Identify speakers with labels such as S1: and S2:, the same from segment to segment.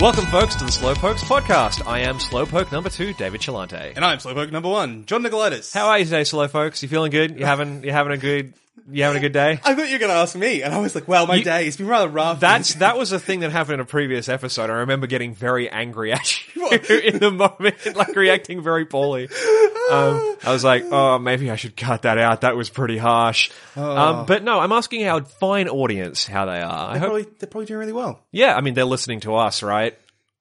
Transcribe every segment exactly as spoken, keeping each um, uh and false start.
S1: Welcome, folks, to the Slowpokes podcast. I am Slowpoke number two, David Chilante.
S2: And I'm Slowpoke number one, John Nicolaitis.
S1: How are you today, Slowpokes? You feeling good? You having you having a good you having a good day?
S2: I thought you were going to ask me, and I was like, well, my
S1: You-
S2: day has been rather rough.
S1: That's that was a thing that happened in a previous episode. I remember getting very angry at you in the moment, like reacting very poorly. Um, I was like, oh, maybe I should cut that out. That was pretty harsh. Um, but no, I'm asking our fine audience how they are. I
S2: they're,
S1: hope,
S2: probably, they're probably doing really well.
S1: yeah, I mean, they're listening to us, right?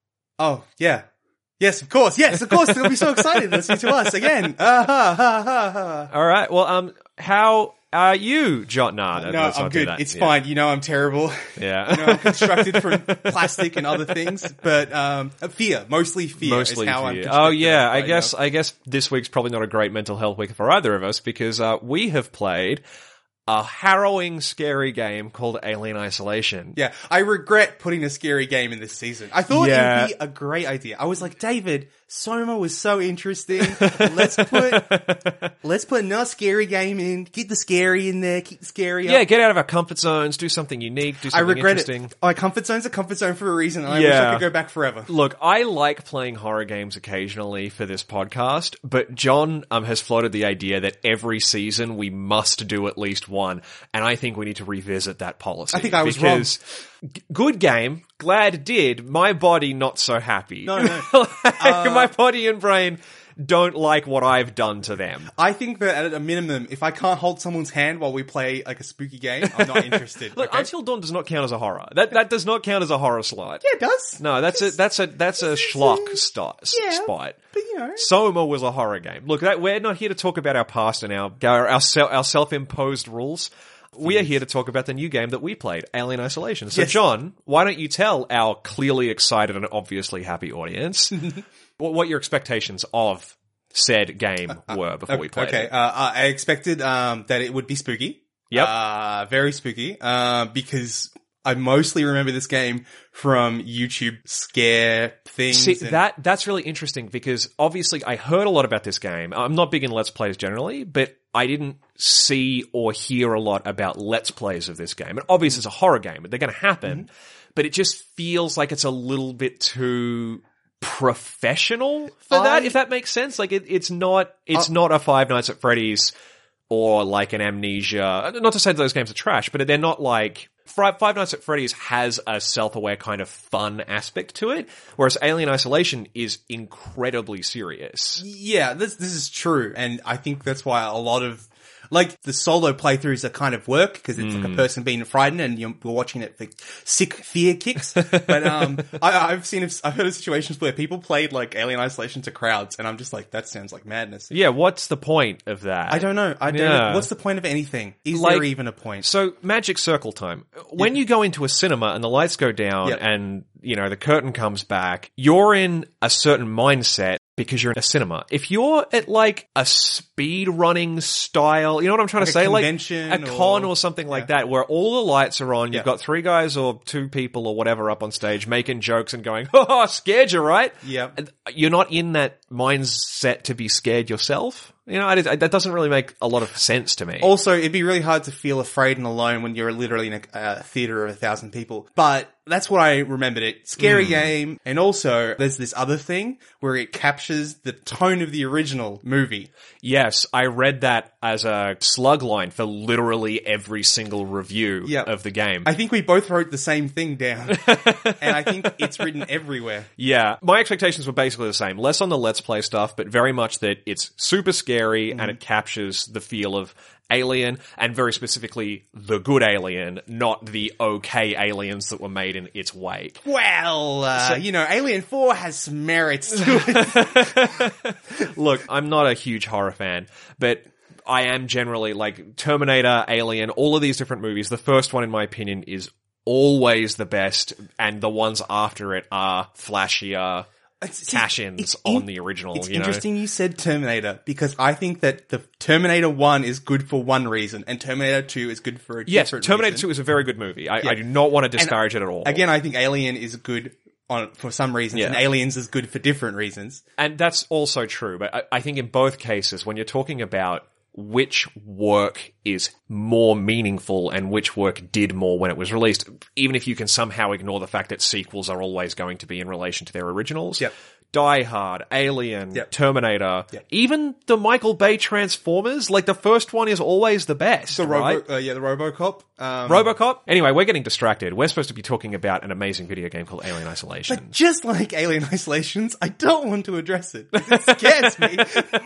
S2: Oh, yeah. Yes, of course. Yes, of course. They'll be so excited listening to us again. Uh, ha, ha, ha, ha.
S1: All right. Well, um, how are you, John? Nah,
S2: No,
S1: let's
S2: I'm
S1: not do
S2: good.
S1: that.
S2: It's
S1: Yeah.
S2: fine. You know I'm terrible.
S1: Yeah.
S2: You know, I'm constructed from plastic and other things. But um, fear. Mostly fear
S1: Mostly
S2: is how
S1: for
S2: I'm
S1: you.
S2: constructed
S1: Oh yeah, I
S2: right
S1: guess
S2: now.
S1: I guess this week's probably not a great mental health week for either of us because uh, we have played a harrowing, scary game called Alien Isolation.
S2: Yeah, I regret putting a scary game in this season. I thought
S1: Yeah.
S2: it would be a great idea. I was like, David, Soma was so interesting. Let's put let's put another scary game in. Keep the scary in there. Keep the scary
S1: Yeah,
S2: up.
S1: get out of our comfort zones, do something unique, do
S2: I
S1: something
S2: regret
S1: interesting.
S2: it. My comfort zone's a comfort zone for a reason. And I wish
S1: Yeah.
S2: I could go back forever.
S1: Look, I like playing horror games occasionally for this podcast, but John um, has floated the idea that every season we must do at least one, and I think we need to revisit that policy.
S2: I think I was wrong.
S1: because g- good game, glad did. My body not so happy.
S2: No, no.
S1: Like, my body and brain don't like what I've done to them.
S2: I think that at a minimum, if I can't hold someone's hand while we play like a spooky game, I'm not interested.
S1: Look,
S2: okay?
S1: Until Dawn does not count as a horror. That that does not count as a horror slot.
S2: Yeah, it does.
S1: No, that's a that's a that's a schlock sto- s-
S2: Yeah.
S1: spot.
S2: But you know.
S1: Soma was a horror game. Look, that, we're not here to talk about our past and our our our, se- our self-imposed rules. We are here to talk about the new game that we played, Alien Isolation. So,
S2: Yes.
S1: John, why don't you tell our clearly excited and obviously happy audience what, what your expectations of said game were before we played
S2: Okay,
S1: it?
S2: uh, I expected um, that it would be spooky.
S1: Yep.
S2: Uh, very spooky. Uh, because I mostly remember this game from YouTube scare things.
S1: See,
S2: and-
S1: that that's really interesting because obviously I heard a lot about this game. I'm not big in Let's Plays generally, but I didn't see or hear a lot about Let's Plays of this game. And obviously it's a horror game, they're going to happen, but it just feels like it's a little bit too professional for
S2: I-
S1: that, if that makes sense. Like it, it's not, it's not a Five Nights at Freddy's or like an Amnesia. Not to say that those games are trash, but they're not like Five Five Nights at Freddy's has a self-aware kind of fun aspect to it, whereas Alien Isolation is incredibly serious.
S2: Yeah, this this is true, and I think that's why a lot of like the solo playthroughs are kind of work because it's
S1: Hmm.
S2: like a person being frightened and you're you're watching it for sick fear kicks. But um, I, I've seen I've heard of situations where people played like Alien Isolation to crowds, and I'm just like, that sounds like madness.
S1: Yeah, what's the point of that?
S2: I don't know. I don't.
S1: Yeah.
S2: know. What's the point of anything? Is
S1: Like-
S2: there even a point?
S1: So, magic circle time. When you go into a cinema and the lights go down
S2: Yep.
S1: and, you know, the curtain comes back, you're in a certain mindset because you're in a cinema. If you're at like a speed running style, you know what I'm trying
S2: Like
S1: to
S2: a
S1: say? Like
S2: convention
S1: a con
S2: or-
S1: or something like
S2: yeah.
S1: that where all the lights are on, you've
S2: Yeah.
S1: got three guys or two people or whatever up on stage making jokes and going, oh, scared you, right?
S2: Yep.
S1: And you're not in that mindset to be scared yourself. You know, I, I, that doesn't really make a lot of sense to me.
S2: Also, it'd be really hard to feel afraid and alone when you're literally in a uh, theater of a thousand people. But that's what I remembered it. Scary game. And also, there's this other thing where it captures the tone of the original movie.
S1: Yes, I read that as a slug line for literally every single review
S2: Yeah.
S1: of the game.
S2: I think we both wrote the same thing down. And I think it's written everywhere.
S1: yeah, my expectations were basically the same. Less on the Let's Play stuff, but very much that it's super scary
S2: Mm-hmm.
S1: and it captures the feel of Alien, and very specifically the good Alien, not the okay aliens that were made in its wake.
S2: Well, uh, you know, Alien four has some merits to it.
S1: Look, I'm not a huge horror fan, but I am generally like Terminator, Alien, all of these different movies. The first one, in my opinion, is always the best, and the ones after it are flashier
S2: See,
S1: cash-ins
S2: it's
S1: on
S2: in-
S1: the original.
S2: It's
S1: you know?
S2: interesting you said Terminator because I think that the Terminator one is good for one reason and Terminator two is good for a
S1: Yes,
S2: different
S1: Terminator
S2: reason.
S1: two is a very good movie. I, I do not want to discourage it at all.
S2: Again, I think Alien is good on for some reasons
S1: Yeah.
S2: and Aliens is good for different reasons.
S1: And that's also true, but I, I think in both cases, when you're talking about which work is more meaningful and which work did more when it was released, even if you can somehow ignore the fact that sequels are always going to be in relation to their originals.
S2: Yep.
S1: Die Hard, Alien,
S2: Yep.
S1: Terminator,
S2: Yep.
S1: even the Michael Bay Transformers, like the first one is always the best,
S2: The
S1: right?
S2: Robo, uh, yeah, the RoboCop. Um,
S1: RoboCop? Anyway, we're getting distracted. We're supposed to be talking about an amazing video game called Alien Isolation.
S2: But just like Alien Isolations, I don't want to address it. It scares me.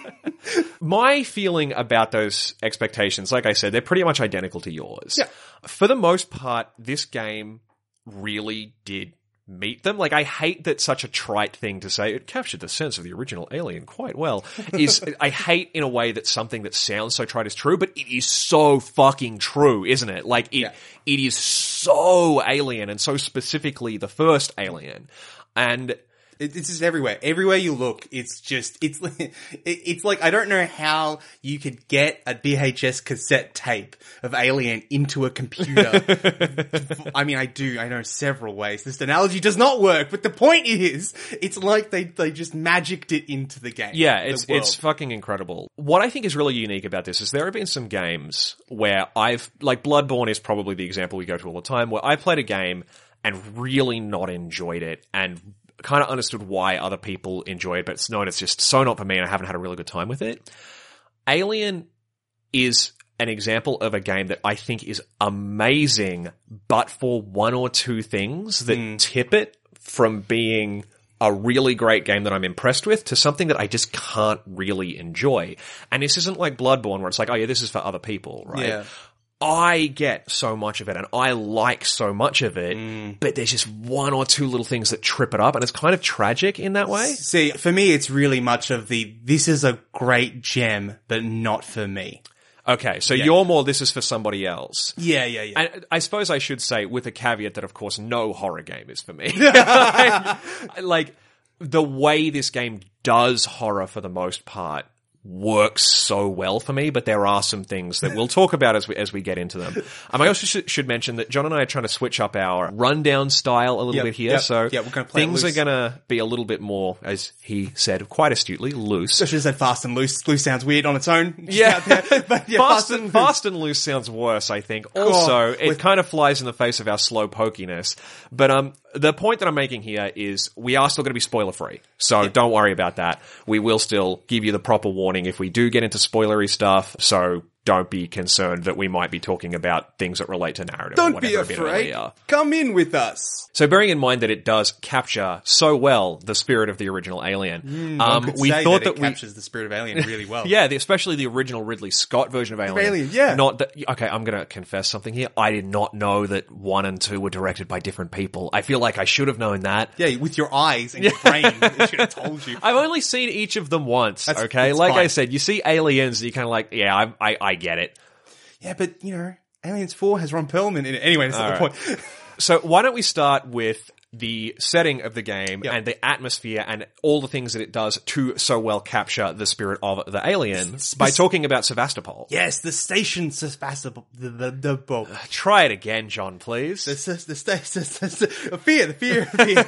S1: My feeling about those expectations, like I said, they're pretty much identical to yours.
S2: Yeah.
S1: For the most part, this game really did meet them. Like, I hate that such a trite thing to say, it captured the sense of the original Alien quite well, is, I hate in a way that something that sounds so trite is true, but it is so fucking true, isn't it? Like, it,
S2: Yeah.
S1: it is so Alien, and so specifically the first Alien. And
S2: It, it's just everywhere. Everywhere you look, it's just, it's like, it, it's like, I don't know how you could get a V H S cassette tape of Alien into a computer. I mean, I do, I know several ways. This analogy does not work, but the point is, it's like they, they just magicked it into the game.
S1: yeah,
S2: the
S1: it's
S2: world.
S1: it's fucking incredible. What I think is really unique about this is there have been some games where I've, like Bloodborne is probably the example we go to all the time, where I played a game and really not enjoyed it and kind of understood why other people enjoy it, but it's known it's just so not for me and I haven't had a really good time with it. Alien is an example of a game that I think is amazing, but for one or two things that
S2: Mm.
S1: tip it from being a really great game that I'm impressed with to something that I just can't really enjoy. And this isn't like Bloodborne where it's like, oh yeah, this is for other people, right?
S2: Yeah.
S1: I get so much of it and I like so much of it,
S2: Mm.
S1: but there's just one or two little things that trip it up and it's kind of tragic in that way.
S2: See, for me, it's really much of the, this is a great gem, but not for me.
S1: Okay, so
S2: Yeah.
S1: you're more this is for somebody else.
S2: Yeah, yeah, yeah.
S1: And I suppose I should say with a caveat that of course no horror game is for me. like, like the way this game does horror for the most part works so well for me, but there are some things that we'll talk about as we as we get into them. Um, I also should, should mention that John and I are trying to switch up our rundown style a little
S2: Yep,
S1: bit here,
S2: yep,
S1: so
S2: yep, we're gonna play it
S1: things
S2: loose.
S1: are going to be a little bit more, as he said quite astutely, loose.
S2: I should have said fast and loose. Loose sounds weird on its own. just
S1: Yeah.
S2: out there. But yeah,
S1: fast, and,
S2: loose.
S1: fast and loose sounds worse, I think. Also, it
S2: with-
S1: kind of flies in the face of our slow pokiness. But um, the point that I'm making here is we are still going to be spoiler free, so don't worry about that. We will still give you the proper warning if we do get into spoilery stuff. So don't be concerned that we might be talking about things that relate to narrative. or
S2: Don't be
S1: whatever a bit
S2: afraid.
S1: earlier.
S2: Come in with us.
S1: So bearing in mind that it does capture so well the spirit of the original Alien, um,
S2: Could
S1: we
S2: say
S1: thought
S2: that,
S1: that,
S2: it
S1: we
S2: captures the spirit of Alien really well.
S1: yeah, the, especially the original Ridley Scott version of Alien.
S2: Alien, yeah.
S1: Not that, okay, I'm gonna confess something here. I did not know that one and two were directed by different people. I feel like I should have known that.
S2: Yeah, with your eyes and your brain, they should have told you.
S1: I've only seen each of them once,
S2: That's-
S1: okay?
S2: that's
S1: Like I
S2: fine.
S1: said, you see Aliens and you're kind of like, yeah, I, I, I get it.
S2: Yeah, but you know, Aliens four has Ron Perlman in it. Anyway, that's not
S1: All
S2: the point.
S1: So why don't we start with the setting of the game
S2: Yep.
S1: and the atmosphere and all the things that it does to so well capture the spirit of the alien by talking about Sevastopol.
S2: Yes, the station Sevastopol, the the the, the,
S1: Try it again, John, please.
S2: the, the, the, the, the fear, the fear,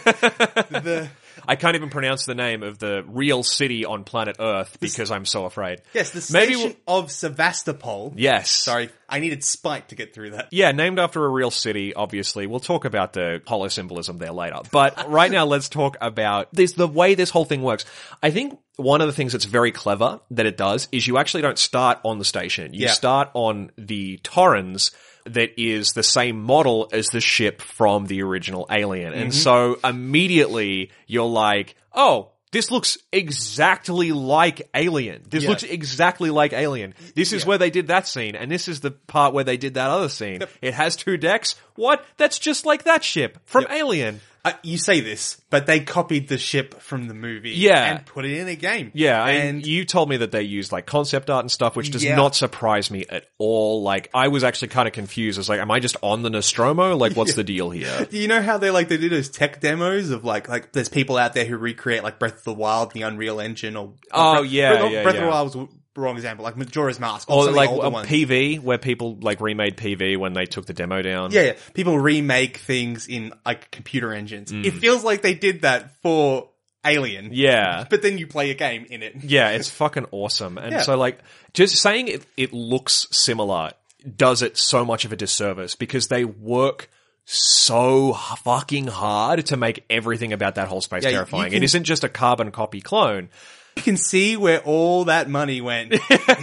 S2: fear, the.
S1: I can't even pronounce the name of the real city on planet Earth because I'm so afraid.
S2: Yes, the
S1: Maybe
S2: station
S1: we'll-
S2: of Sevastopol.
S1: Yes.
S2: Sorry, I needed Spike to get through that.
S1: Yeah, named after a real city, obviously. We'll talk about the hollow symbolism there later. But right now, let's talk about this, the way this whole thing works. I think one of the things that's very clever that it does is you actually don't start on the station. You
S2: Yeah.
S1: start on the Torrens that is the same model as the ship from the original Alien. And so immediately you're like, oh, this looks exactly like Alien. This
S2: Yeah.
S1: looks exactly like Alien. This is
S2: Yeah.
S1: where they did that scene, and this is the part where they did that other scene. It has two decks. What? That's just like that ship from Alien.
S2: Uh, you say this, but they copied the ship from the movie,
S1: Yeah.
S2: and put it in a game.
S1: Yeah, and
S2: and
S1: you told me that they used like concept art and stuff, which does
S2: Yeah.
S1: not surprise me at all. Like, I was actually kind of confused. I was like, am I just on the Nostromo? Like, what's the deal here?
S2: you know how they like they do those tech demos of like like there's people out there who recreate like Breath of the Wild, the Unreal Engine, or
S1: Oh,
S2: Breath-
S1: yeah,
S2: Breath,
S1: yeah,
S2: Breath
S1: yeah.
S2: of the Wild was the wrong example, like Majora's Mask,
S1: Or
S2: some of the
S1: like
S2: older
S1: a
S2: ones.
S1: P V, where people like remade P V when they took the demo down.
S2: Yeah, yeah, people remake things in like computer engines.
S1: Mm.
S2: It feels like they did that for Alien.
S1: Yeah.
S2: But then you play a game in it.
S1: Yeah, it's fucking awesome. And
S2: Yeah.
S1: so, like, just saying it, it looks similar does it so much of a disservice because they work so fucking hard to make everything about that whole space
S2: Yeah, you
S1: terrifying.
S2: can-
S1: It isn't just a carbon copy clone.
S2: You can see where all that money went.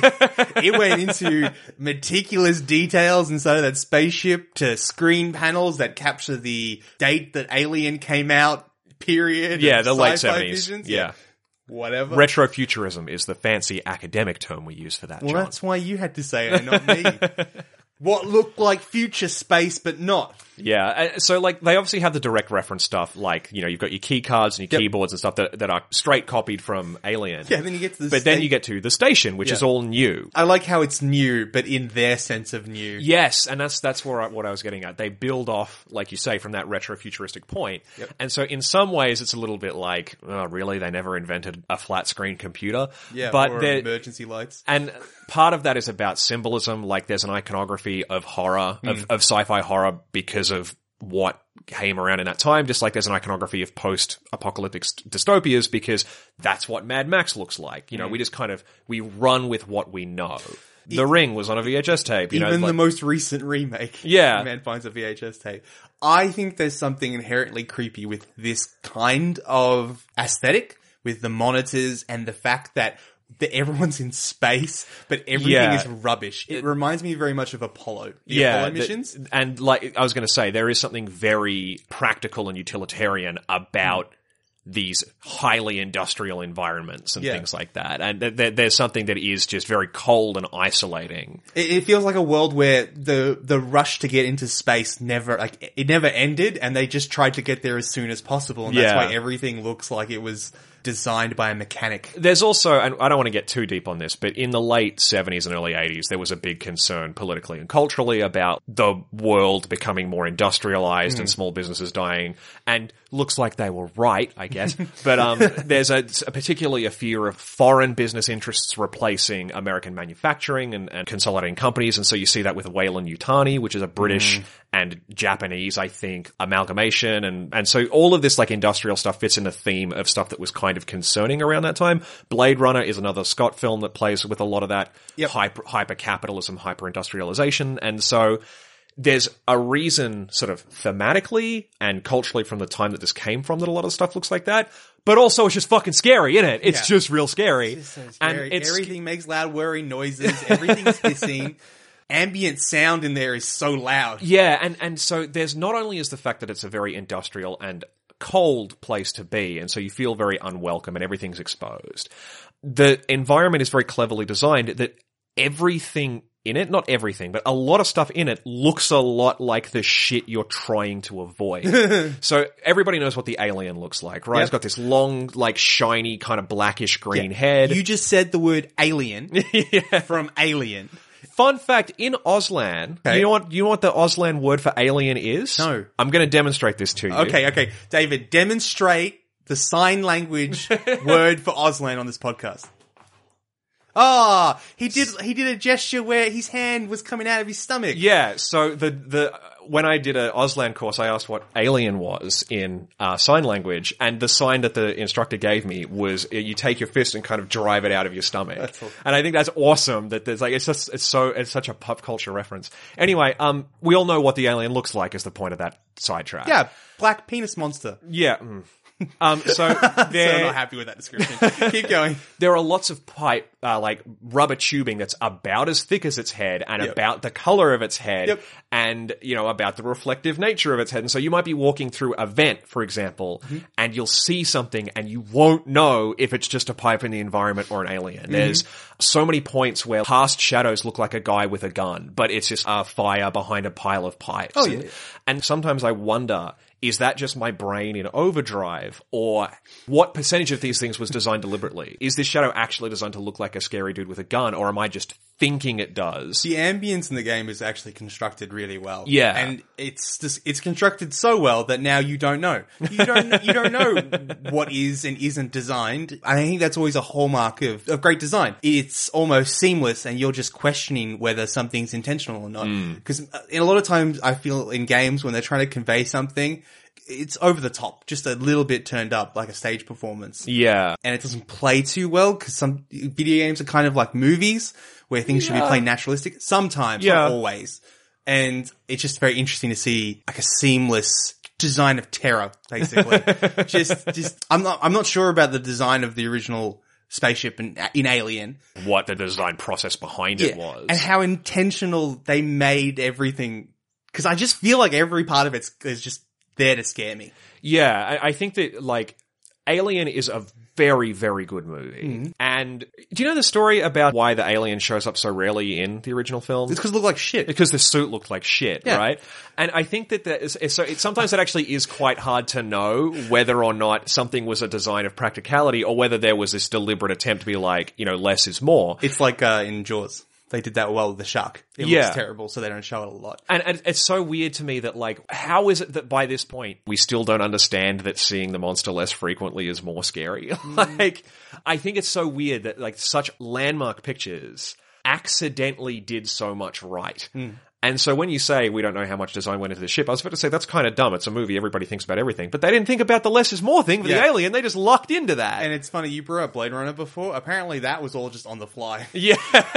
S2: It went into meticulous details inside of that spaceship to screen panels that capture the date that Alien came out, period.
S1: Yeah,
S2: and
S1: the late
S2: sci-fi
S1: seventies.
S2: visions.
S1: Yeah.
S2: Whatever.
S1: Retrofuturism is the fancy academic term we use for that,
S2: well,
S1: John.
S2: that's why you had to say it, not me. What looked like future space, but not.
S1: Yeah, uh, so like they obviously have the direct reference stuff, like you know you've got your key cards and your
S2: Yep.
S1: keyboards and stuff that that are straight copied from Alien.
S2: Yeah, then you get to the
S1: but then
S2: sta-
S1: you get to the station, which
S2: Yeah.
S1: is all new.
S2: I like how it's new, but in their sense of new.
S1: Yes, and that's that's where I, what I was getting at. They build off, like you say, from that retro-futuristic point.
S2: Yep.
S1: And so in some ways it's a little bit like, oh, really? They never invented a flat-screen computer?
S2: Yeah,
S1: but
S2: or
S1: they're-
S2: emergency lights.
S1: And part of that is about symbolism, like there's an iconography of horror, of, of sci-fi horror because of what came around in that time, just like there's an iconography of post-apocalyptic st- dystopias because that's what Mad Max looks like. You know, we just kind of, we run with what we know. The Ring was on a V H S tape, you
S2: Even
S1: know.
S2: the
S1: like-
S2: most recent remake.
S1: Yeah.
S2: Man finds a V H S tape. I think there's something inherently creepy with this kind of aesthetic, with the monitors and the fact that that everyone's in space, but everything
S1: Yeah.
S2: is rubbish. It reminds me very much of Apollo. The
S1: yeah,
S2: Apollo
S1: the-
S2: missions.
S1: and like I was going to say, there is something very practical and utilitarian about these highly industrial environments and
S2: Yeah.
S1: things like that. And th- th- there's something that is just very cold and isolating.
S2: It, it feels like a world where the the rush to get into space never like it never ended, and they just tried to get there as soon as possible, and that's
S1: Yeah.
S2: why everything looks like it was designed by a mechanic.
S1: There's also, and I don't want to get too deep on this, but in the late seventies and early eighties, there was a big concern politically and culturally about the world becoming more industrialized and small businesses dying. And looks like they were right, I guess. But um, there's a, a particularly a fear of foreign business interests replacing American manufacturing and, and consolidating companies. And so you see that with Weyland-Yutani, which is a British and Japanese, I think, amalgamation. And, and so all of this like industrial stuff fits in the theme of stuff that was kind of concerning around that time. Blade Runner is another Scott film that plays with a lot of that
S2: Yep.
S1: hyper, hyper-capitalism, hyper-industrialization. And so there's a reason sort of thematically and culturally from the time that this came from that a lot of stuff looks like that. But also it's just fucking scary, isn't it? It's
S2: Yeah.
S1: just real scary.
S2: It's so
S1: and
S2: scary.
S1: it's
S2: Everything makes loud whirring noises. Everything's hissing. Ambient sound in there is so loud.
S1: Yeah, and, and so there's not only is the fact that it's a very industrial and cold place to be, and so you feel very unwelcome and everything's exposed. The environment is very cleverly designed that everything in it, not everything, but a lot of stuff in it looks a lot like the shit you're trying to avoid. So everybody knows what the alien looks like, right?
S2: Yep.
S1: It's got this long, like shiny, kind of blackish green head.
S2: You just said the word alien from Alien.
S1: Fun fact, in Auslan,
S2: Okay.
S1: you know what, you know what the Auslan word for alien is?
S2: No.
S1: I'm going to demonstrate this to you.
S2: Okay, okay. David, demonstrate the sign language word for Auslan on this podcast. Ah, he did, he did a gesture where his hand was coming out of his stomach.
S1: Yeah, so the, the, when I did a Auslan course, I asked what alien was in uh, sign language, and the sign that the instructor gave me was uh, you take your fist and kind of drive it out of your stomach.
S2: That's awesome.
S1: And I think that's awesome that there's like, it's just, it's so, it's such a pop culture reference. Anyway, um, we all know what the alien looks like is the point of that sidetrack.
S2: Yeah, black penis monster.
S1: Yeah. mm. Um, so
S2: So I'm
S1: there,
S2: not happy with that description. Keep going.
S1: there are lots of pipe, uh, like rubber tubing that's about as thick as its head and
S2: Yep.
S1: about the color of its head
S2: Yep.
S1: and, you know, about the reflective nature of its head. And so you might be walking through a vent, for example,
S2: Mm-hmm.
S1: and you'll see something and you won't know if it's just a pipe in the environment or an alien.
S2: Mm-hmm.
S1: There's so many points where past shadows look like a guy with a gun, but it's just a fire behind a pile of pipes.
S2: Oh,
S1: And-
S2: yeah.
S1: and sometimes I wonder, is that just my brain in overdrive? Or what percentage of these things was designed deliberately? Is this shadow actually designed to look like a scary dude with a gun, or am I just thinking it does?
S2: The ambience in the game is actually constructed really well.
S1: Yeah.
S2: And it's just, it's constructed so well that now you don't know. You don't, you don't know what is and isn't designed. I think that's always a hallmark of, of great design. It's almost seamless and you're just questioning whether something's intentional or not. Because in a lot of times I feel in games when they're trying to convey something, it's over the top, just a little bit turned up, like a stage performance.
S1: Yeah.
S2: And it doesn't play too well because some video games are kind of like movies where things should be played naturalistic. Sometimes,
S1: Yeah.
S2: not always. And it's just very interesting to see like a seamless design of terror, basically. just, just, I'm not, I'm not sure about the design of the original spaceship in, in Alien.
S1: What the design process behind it was.
S2: And how intentional they made everything. Cause I just feel like every part of it's is just there to scare me.
S1: Yeah, I, I think that, like, Alien is a very, very good movie. Mm. And do you know the story about why the alien shows up so rarely in the original film?
S2: It's because it looked like shit.
S1: Because the suit looked like shit,
S2: yeah.
S1: right? And I think that that is, so it, sometimes it actually is quite hard to know whether or not something was a design of practicality or whether there was this deliberate attempt to be like, you know, less is more.
S2: It's like uh, in Jaws. They did that well with the shark. It
S1: yeah.
S2: looks terrible, so they don't show it a lot.
S1: And, and it's so weird to me that, like, how is it that by this point we still don't understand that seeing the monster less frequently is more scary? Mm. Like, I think it's so weird that, like, such landmark pictures accidentally did so much right. Mm. And so when you say we don't know how much design went into the ship, I was about to say that's kind of dumb. It's a movie. Everybody thinks about everything. But they didn't think about the less is more thing for yeah. the alien. They just lucked into that.
S2: And it's funny, you brought up Blade Runner before. Apparently that was all just on the fly.
S1: Yeah.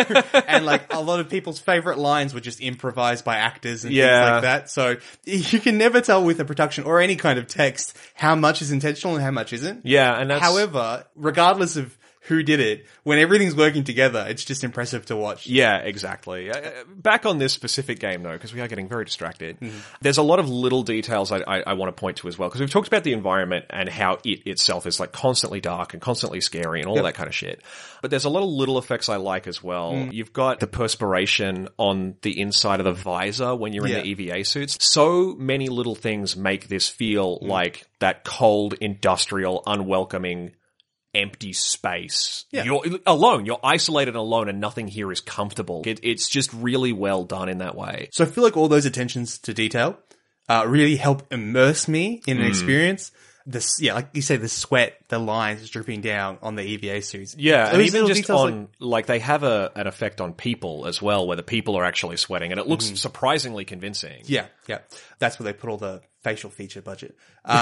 S2: And like a lot of people's favorite lines were just improvised by actors and
S1: yeah.
S2: things like that. So you can never tell with a production or any kind of text how much is intentional and how much isn't.
S1: Yeah. And that's...
S2: However, regardless of who did it, when everything's working together, it's just impressive to watch.
S1: Yeah, exactly. Uh, back on this specific game, though, because we are getting very distracted, mm-hmm. there's a lot of little details I, I, I want to point to as well, because we've talked about the environment and how it itself is like constantly dark and constantly scary and all yep. that kind of shit. But there's a lot of little effects I like as well. Mm. You've got the perspiration on the inside of the visor when you're in yeah. the E V A suits. So many little things make this feel mm. like that cold, industrial, unwelcoming empty space. Yeah. You're alone. You're isolated and alone and nothing here is comfortable. It, it's just really well done in that way.
S2: So I feel like all those attentions to detail uh, really help immerse me in an mm. experience. This, yeah, like you say, the sweat, the lines dripping down on the E V A suits.
S1: Yeah, and even just on, like, like they have a an effect on people as well, where the people are actually sweating, and it looks mm. surprisingly convincing.
S2: Yeah, yeah. That's where they put all the facial feature budget.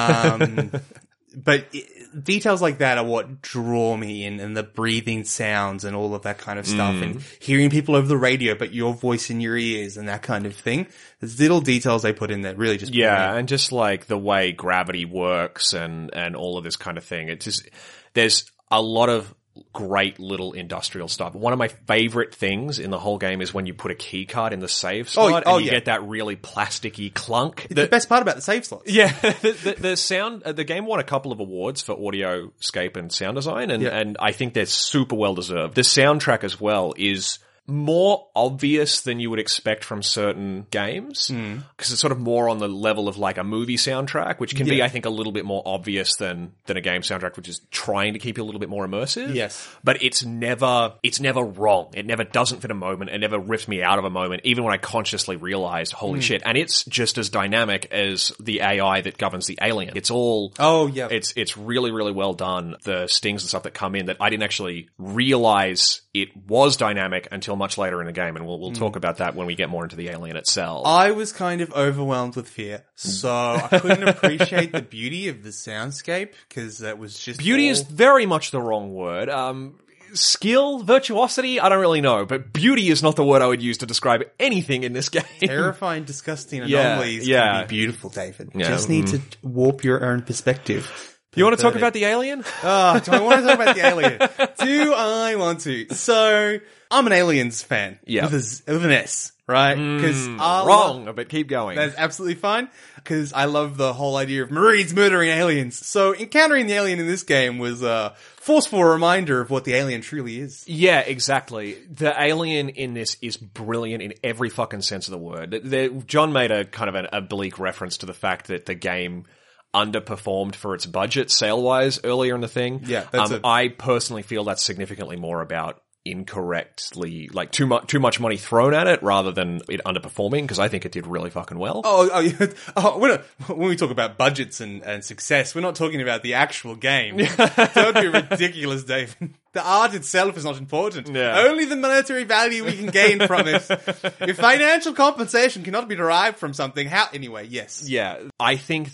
S2: Um, But it, details like that are what draw me in, and the breathing sounds and all of that kind of stuff, mm. and hearing people over the radio, but your voice in your ears and that kind of thing. There's little details they put in that really just
S1: yeah, and just like the way gravity works and and all of this kind of thing. It's just there's a lot of great little industrial stuff. One of my favorite things in the whole game is when you put a key card in the save slot
S2: oh,
S1: and
S2: oh,
S1: you
S2: yeah.
S1: get that really plasticky clunk.
S2: It's the, the best part about the save slots.
S1: Yeah, the, the, the sound, the game won a couple of awards for audio scape and sound design, and, yeah. and I think they're super well deserved. The soundtrack as well is more obvious than you would expect from certain games, because mm. it's sort of more on the level of like a movie soundtrack, which can yeah. be, I think, a little bit more obvious than than a game soundtrack, which is trying to keep you a little bit more immersive.
S2: Yes,
S1: but it's never it's never wrong. It never doesn't fit a moment. It never rips me out of a moment, even when I consciously realized, holy mm. shit! And it's just as dynamic as the A I that governs the alien. It's all
S2: oh yeah,
S1: it's it's really really well done. The stings and stuff that come in that I didn't actually realize it was dynamic until much later in the game, and we'll we'll mm. talk about that when we get more into the alien itself.
S2: I was kind of overwhelmed with fear, so I couldn't appreciate the beauty of the soundscape, because that was just
S1: beauty
S2: all...
S1: is very much the wrong word. Um, skill, virtuosity, I don't really know, but beauty is not the word I would use to describe anything in this game.
S2: Terrifying, disgusting anomalies
S1: yeah, yeah.
S2: can be beautiful, David. You
S1: yeah.
S2: just need
S1: mm.
S2: to warp your own perspective.
S1: You want to talk about the alien?
S2: Oh, do I want to talk about the alien? Do I want to? So, I'm an Aliens fan.
S1: Yeah.
S2: With, a, with an S, right? Because
S1: mm, wrong, love, but keep going.
S2: That's absolutely fine. Because I love the whole idea of Marines murdering aliens. So, encountering the alien in this game was a forceful reminder of what the alien truly is.
S1: Yeah, exactly. The alien in this is brilliant in every fucking sense of the word. The, the, John made a kind of an oblique reference to the fact that the game underperformed for its budget sale-wise earlier in the thing.
S2: Yeah, that's
S1: um,
S2: it.
S1: I personally feel that's significantly more about incorrectly, like too much, too much money thrown at it rather than it underperforming, because I think it did really fucking well.
S2: Oh, oh, yeah. oh we're not, when we talk about budgets and, and success, we're not talking about the actual game. That would be ridiculous, Dave. The art itself is not important.
S1: Yeah.
S2: Only the monetary value we can gain from it. If financial compensation cannot be derived from something, how, anyway, yes.
S1: Yeah. I think that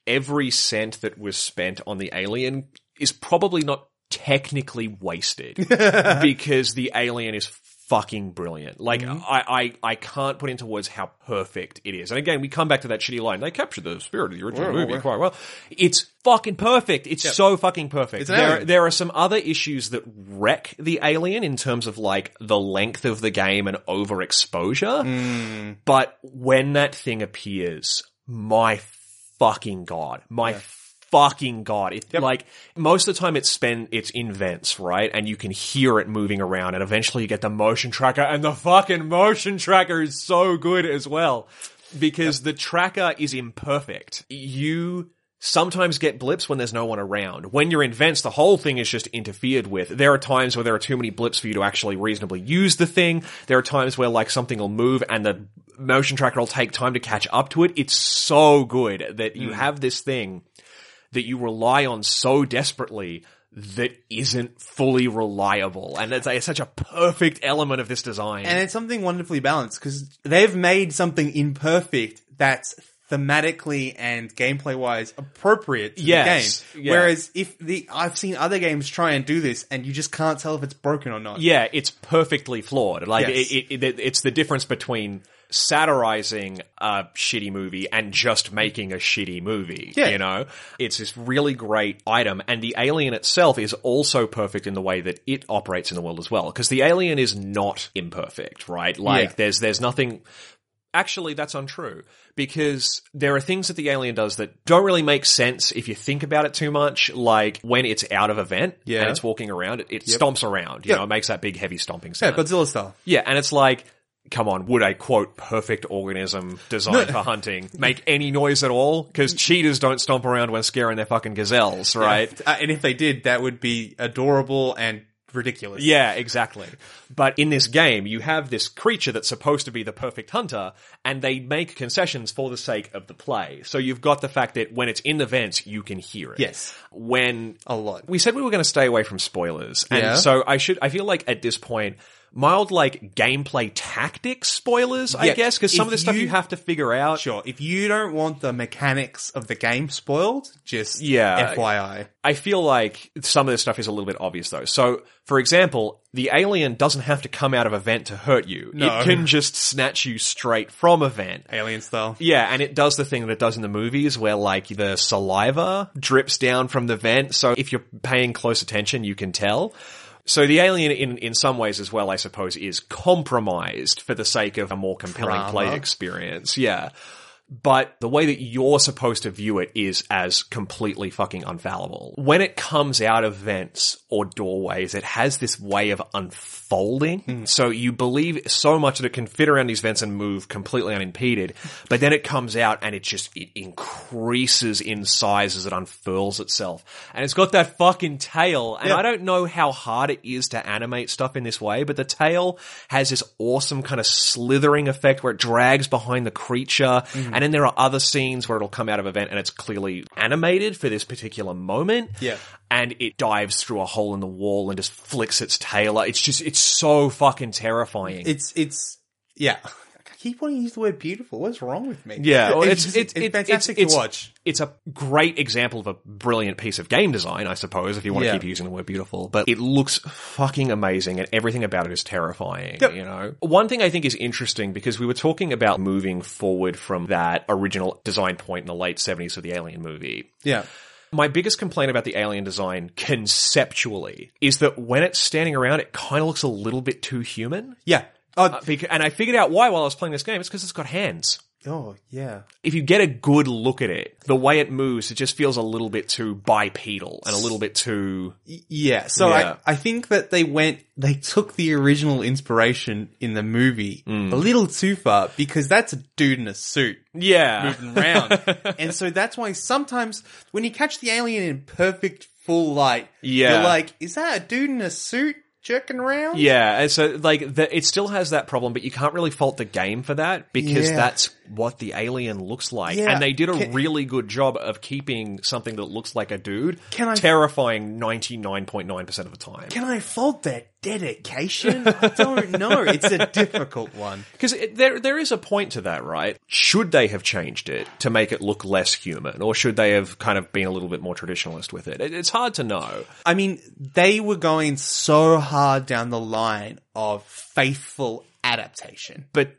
S1: every cent that was spent on the Alien is probably not technically wasted because the Alien is fucking brilliant. Like, mm-hmm. I, I, I can't put into words how perfect it is. And again, we come back to that shitty line. They captured the spirit of the original
S2: Whoa,
S1: movie
S2: whoa.
S1: quite well. It's fucking perfect. It's
S2: yep.
S1: so fucking perfect.
S2: It's an
S1: there,
S2: alien.
S1: there are some other issues that wreck the Alien in terms of like the length of the game and overexposure.
S2: Mm.
S1: But when that thing appears, my fucking God, my
S2: yeah.
S1: fucking God. It,
S2: yep.
S1: Like, most of the time it's spent, it's in vents, right? And you can hear it moving around, and eventually you get the motion tracker, and the fucking motion tracker is so good as well. Because yep. the tracker is imperfect. You sometimes get blips when there's no one around. When you're in vents, the whole thing is just interfered with. There are times where there are too many blips for you to actually reasonably use the thing. There are times where, like, something will move and the motion tracker will take time to catch up to it. It's so good that you mm. have this thing that you rely on so desperately that isn't fully reliable. And it's, it's such a perfect element of this design.
S2: And it's something wonderfully balanced because they've made something imperfect that's thematically and gameplay wise appropriate to
S1: yes.
S2: the game.
S1: Yeah.
S2: Whereas if the, I've seen other games try and do this and you just can't tell if it's broken or not.
S1: Yeah, it's perfectly flawed. Like,
S2: yes.
S1: it, it, it, it's the difference between satirizing a shitty movie and just making a shitty movie,
S2: yeah.
S1: you know? It's this really great item, and the Alien itself is also perfect in the way that it operates in the world as well, because the Alien is not imperfect, right? Like, yeah. there's there's nothing... Actually, that's untrue, because there are things that the Alien does that don't really make sense if you think about it too much, like when it's out of a vent
S2: yeah.
S1: and it's walking around, it, it
S2: yep.
S1: stomps around, you
S2: yep.
S1: know, it makes that big heavy stomping sound.
S2: Yeah, Godzilla style.
S1: Yeah, and it's like, come on, would a, quote, perfect organism designed for hunting make any noise at all? Because cheetahs don't stomp around when scaring their fucking gazelles, right?
S2: Yeah. Uh, and if they did, that would be adorable and ridiculous.
S1: Yeah, exactly. But in this game, you have this creature that's supposed to be the perfect hunter, and they make concessions for the sake of the play. So you've got the fact that when it's in the vents, you can hear it.
S2: Yes.
S1: When...
S2: A lot.
S1: We said we were going to stay away from spoilers. And
S2: yeah.
S1: so I should, I feel like at this point, mild, like, gameplay tactics spoilers, I
S2: yeah.
S1: guess, because some
S2: if
S1: of the stuff
S2: you,
S1: you have to figure out.
S2: Sure. If you don't want the mechanics of the game spoiled, just
S1: yeah,
S2: F Y I.
S1: I feel like some of this stuff is a little bit obvious, though. So, for example, the Alien doesn't have to come out of a vent to hurt you.
S2: No.
S1: It can just snatch you straight from a vent.
S2: Alien style.
S1: Yeah, and it does the thing that it does in the movies where, like, the saliva drips down from the vent. So if you're paying close attention, you can tell. So the Alien, in in some ways as well, I suppose, is compromised for the sake of a more compelling
S2: Drama.
S1: play experience. Yeah. But the way that you're supposed to view it is as completely fucking unfallible. When it comes out of vents or doorways, it has this way of unfolding. Mm. So you believe so much that it can fit around these vents and move completely unimpeded. But then it comes out and it just, it increases in size as it unfurls itself. And it's got that fucking tail. And
S2: yeah.
S1: I don't know how hard it is to animate stuff in this way, but the tail has this awesome kind of slithering effect where it drags behind the creature. Mm. And then there are other scenes where it'll come out of a vent and it's clearly animated for this particular moment.
S2: Yeah.
S1: And it dives through a hole in the wall and just flicks its tail. It's just, it's so fucking terrifying.
S2: It's, it's, yeah. I keep wanting to use the word beautiful. What's wrong with me?
S1: Yeah. Well,
S2: it's,
S1: it's,
S2: it's,
S1: it's,
S2: it's fantastic
S1: it's,
S2: to watch.
S1: It's a great example of a brilliant piece of game design, I suppose, if you want to
S2: yeah.
S1: keep using the word beautiful. But it looks fucking amazing and everything about it is terrifying,
S2: yep.
S1: you know? One thing I think is interesting, because we were talking about moving forward from that original design point in the late seventies of the Alien movie.
S2: Yeah.
S1: My biggest complaint about the Alien design conceptually is that when it's standing around, it kind of looks a little bit too human.
S2: Yeah. Oh,
S1: uh, because, and I figured out why while I was playing this game. It's because it's got hands.
S2: Oh, yeah.
S1: If you get a good look at it, the way it moves, it just feels a little bit too bipedal and a little bit too...
S2: Yeah, so
S1: yeah.
S2: I, I think that they went, they took the original inspiration in the movie mm. a little too far, because that's a dude in a suit.
S1: Yeah.
S2: Moving around. And so that's why sometimes when you catch the alien in perfect full light,
S1: yeah.
S2: you're like, is that a dude in a suit jerking around?
S1: Yeah, and so, like, the, it still has that problem, but you can't really fault the game for that, because
S2: yeah.
S1: that's what the alien looks like.
S2: Yeah.
S1: And they did a
S2: Can,
S1: really good job of keeping something that looks like a dude
S2: can I,
S1: terrifying ninety-nine point nine percent of the time.
S2: Can I fault that dedication? I don't know. It's a difficult one.
S1: Because there there is a point to that, right? Should they have changed it to make it look less human, or should they have kind of been a little bit more traditionalist with it? it it's hard to know.
S2: I mean, they were going so hard down the line of faithful adaptation.
S1: But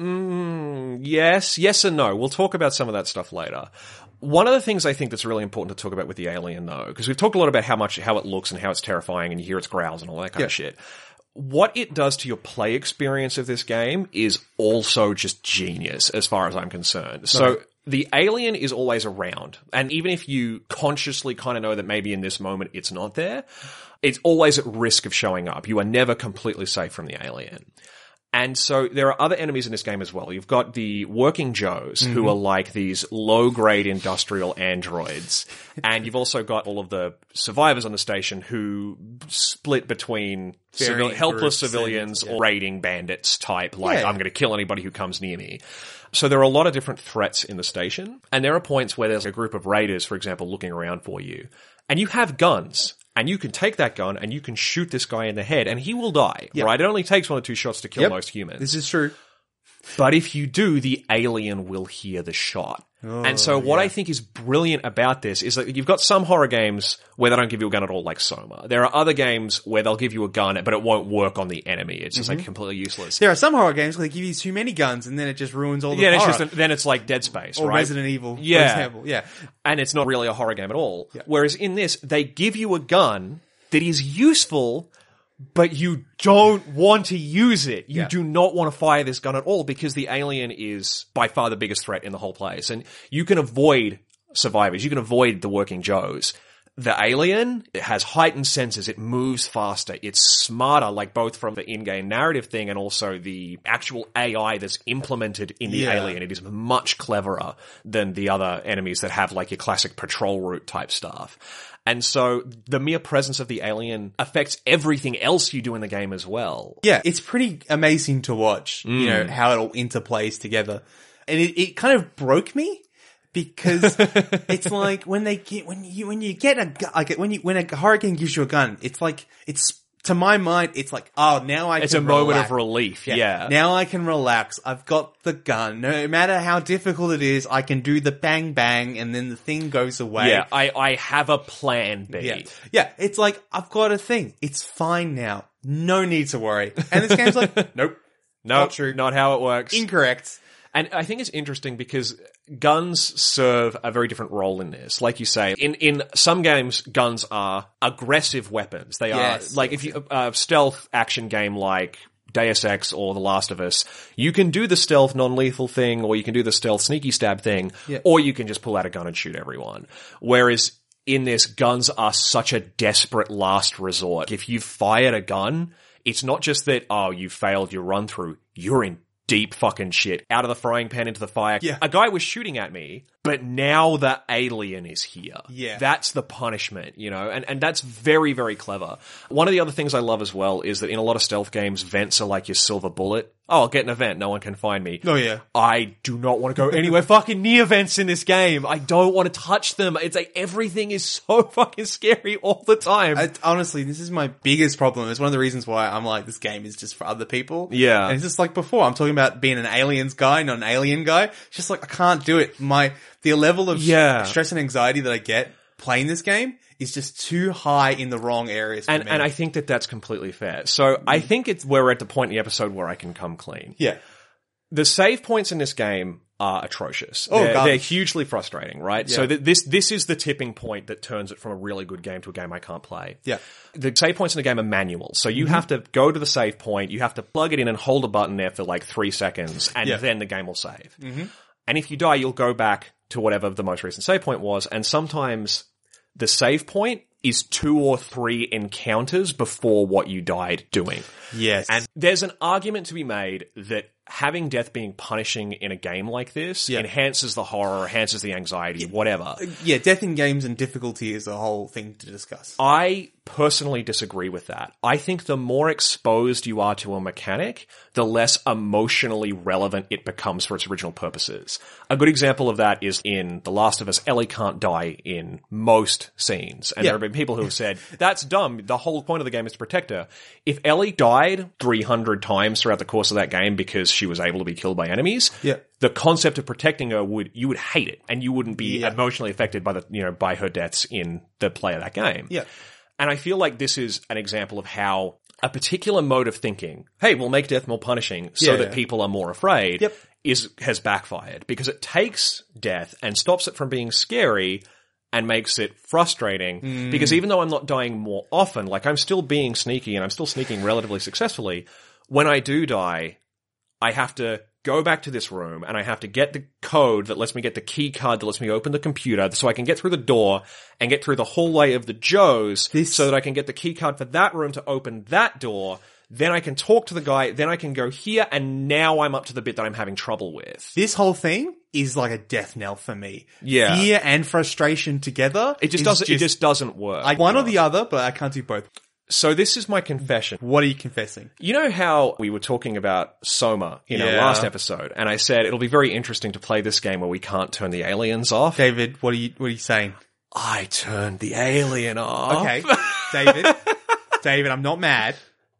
S1: mm, yes, yes and no. We'll talk about some of that stuff later. One of the things I think that's really important to talk about with the Alien, though, because we've talked a lot about how much how it looks and how it's terrifying, and you hear its growls and all that kind
S2: yeah.
S1: of shit. What it does to your play experience of this game is also just genius, as far as I'm concerned. So
S2: right.
S1: the Alien is always around, and even if you consciously kind of know that maybe in this moment it's not there, it's always at risk of showing up. You are never completely safe from the Alien. And so there are other enemies in this game as well. You've got the Working Joes, mm-hmm. who are like these low-grade industrial androids. And you've also got all of the survivors on the station who split between civil- helpless civilians and, yeah. or raiding bandits type, like, yeah. I'm going to kill anybody who comes near me. So there are a lot of different threats in the station. And there are points where there's a group of raiders, for example, looking around for you. And you have guns. And you can take that gun and you can shoot this guy in the head and he will die, yep. right? It only takes one or two shots to kill yep. most humans.
S2: This is true.
S1: But if you do, the alien will hear the shot. Oh, and so what
S2: yeah.
S1: I think is brilliant about this is that you've got some horror games where they don't give you a gun at all, like Soma. There are other games where they'll give you a gun, but it won't work on the enemy. It's just mm-hmm. like completely useless.
S2: There are some horror games where they give you too many guns and then it just ruins all the
S1: yeah,
S2: horror.
S1: It's just, then it's like Dead Space,
S2: or
S1: right?
S2: Resident Evil,
S1: yeah.
S2: for example. Yeah.
S1: And it's not really a horror game at all.
S2: Yeah.
S1: Whereas in this, they give you a gun that is useful, but you don't want to use it. You
S2: yeah.
S1: do not want to fire this gun at all because the alien is by far the biggest threat in the whole place. And you can avoid survivors. You can avoid the Working Joes. The alien, it has heightened senses. It moves faster. It's smarter, like both from the in-game narrative thing and also the actual A I that's implemented in the
S2: yeah.
S1: alien. It is much cleverer than the other enemies that have like your classic patrol route type stuff. And so the mere presence of the alien affects everything else you do in the game as well.
S2: Yeah, it's pretty amazing to watch, mm. you know, how it all interplays together. And it, it kind of broke me because it's like when they get, when you, when you get a gun, like when you, when a horror game gives you a gun, it's like, it's, to my mind, it's like, oh, now I
S1: it's
S2: can
S1: It's a moment
S2: relax.
S1: of relief, yeah.
S2: yeah. Now I can relax. I've got the gun. No matter how difficult it is, I can do the bang bang and then the thing goes away.
S1: Yeah, I, I have a plan B.
S2: Yeah. yeah, it's like, I've got a thing. It's fine now. No need to worry. And this game's like, nope.
S1: Nope,
S2: not true.
S1: Not how it works.
S2: Incorrect.
S1: And I think it's interesting because guns serve a very different role in this. Like you say, in, in some games, guns are aggressive weapons. They
S2: yes,
S1: are, like
S2: yes,
S1: if you, a uh, stealth action game like Deus Ex or The Last of Us, you can do the stealth non-lethal thing, or you can do the stealth sneaky stab thing,
S2: yeah.
S1: or you can just pull out a gun and shoot everyone. Whereas in this, guns are such a desperate last resort. If you've fired a gun, it's not just that, oh, you failed your run through, you're in deep fucking shit. Out of the frying pan into the fire.
S2: Yeah.
S1: A guy was shooting at me, but now the alien is here.
S2: Yeah.
S1: That's the punishment, you know, and, and that's very, very clever. One of the other things I love as well is that in a lot of stealth games, vents are like your silver bullet. Oh, I'll get an event. No one can find me.
S2: Oh, yeah.
S1: I do not want to go anywhere fucking near vents in this game. I don't want to touch them. It's like everything is so fucking scary all the time.
S2: I, honestly, this is my biggest problem. It's one of the reasons why I'm like, this game is just for other people.
S1: Yeah.
S2: And it's just like before, I'm talking about being an aliens guy, not an alien guy. It's just like, I can't do it. My, the level of
S1: yeah.
S2: stress and anxiety that I get playing this game is just too high in the wrong areas for
S1: and,
S2: me.
S1: And I think that that's completely fair. So mm. I think it's where we're at the point in the episode where I can come clean.
S2: Yeah.
S1: The save points in this game are atrocious.
S2: Oh,
S1: they're,
S2: God.
S1: they're hugely frustrating, right?
S2: Yeah.
S1: So th- this this is the tipping point that turns it from a really good game to a game I can't play.
S2: Yeah.
S1: The save points in the game are manual. So you mm-hmm. have to go to the save point, you have to plug it in and hold a button there for like three seconds, and
S2: yeah.
S1: then the game will save.
S2: Mm-hmm.
S1: And if you die, you'll go back to whatever the most recent save point was, and sometimes the save point is two or three encounters before what you died doing.
S2: Yes.
S1: And there's an argument to be made that having death being punishing in a game like this
S2: yeah.
S1: enhances the horror, enhances the anxiety,
S2: yeah.
S1: whatever.
S2: Yeah, death in games and difficulty is a whole thing to discuss.
S1: I personally disagree with that. I think the more exposed you are to a mechanic, the less emotionally relevant it becomes for its original purposes. A good example of that is in The Last of Us. Ellie can't die in most scenes. And
S2: Yeah.
S1: there have been people who have said, that's dumb. The whole point of the game is to protect her. If Ellie died three hundred times throughout the course of that game because she was able to be killed by enemies,
S2: Yeah.
S1: the concept of protecting her would, you would hate it. And you wouldn't be
S2: Yeah.
S1: emotionally affected by the, you know, by her deaths in the play of that game.
S2: Yeah.
S1: And I feel like this is an example of how a particular mode of thinking, hey, we'll make death more punishing so
S2: Yeah,
S1: that
S2: yeah.
S1: people are more afraid,
S2: Yep.
S1: is has backfired because it takes death and stops it from being scary and makes it frustrating.
S2: Mm.
S1: Because even though I'm not dying more often, like I'm still being sneaky and I'm still sneaking relatively successfully, when I do die, I have to go back to this room and I have to get the code that lets me get the key card that lets me open the computer so I can get through the door and get through the hallway of the Joes
S2: This-
S1: so that I can get the key card for that room to open that door. Then I can talk to the guy. Then I can go here and now I'm up to the bit that I'm having trouble with.
S2: This whole thing is like a death knell for me.
S1: Yeah.
S2: Fear and frustration together.
S1: It just
S2: is
S1: doesn't, it just doesn't work.
S2: like one or the other, but I can't do both.
S1: So this is my confession.
S2: What are you confessing?
S1: You know how we were talking about Soma in our
S2: Yeah.
S1: last episode, and I said it'll be very interesting to play this game where we can't turn the aliens off.
S2: David, what are you, what are you saying?
S1: I turned the alien off.
S2: Okay. David, David, I'm not mad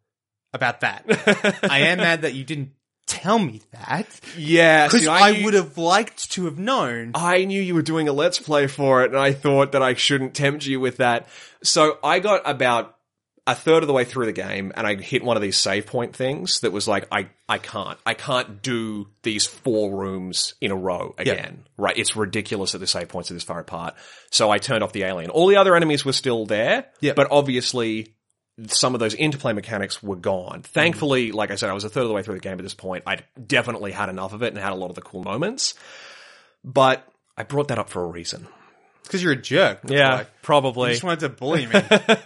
S2: about that. I am mad that you didn't tell me that.
S1: Yeah,
S2: Because
S1: see,
S2: I,
S1: knew-
S2: would have liked to have known.
S1: I knew you were doing a Let's Play for it, and I thought that I shouldn't tempt you with that. So I got about a third of the way through the game, and I hit one of these save point things that was like, I, I can't. I can't do these four rooms in a row again. Right? It's ridiculous that the save points are this far apart. So I turned off the alien. All the other enemies were still there,
S2: Yep.
S1: but obviously some of those interplay mechanics were gone. Thankfully, like I said, I was a third of the way through the game at this point. I'd definitely had enough of it and had a lot of the cool moments. But I brought that up for a reason.
S2: It's because you're a jerk. That's why. You
S1: probably.
S2: just wanted to bully me.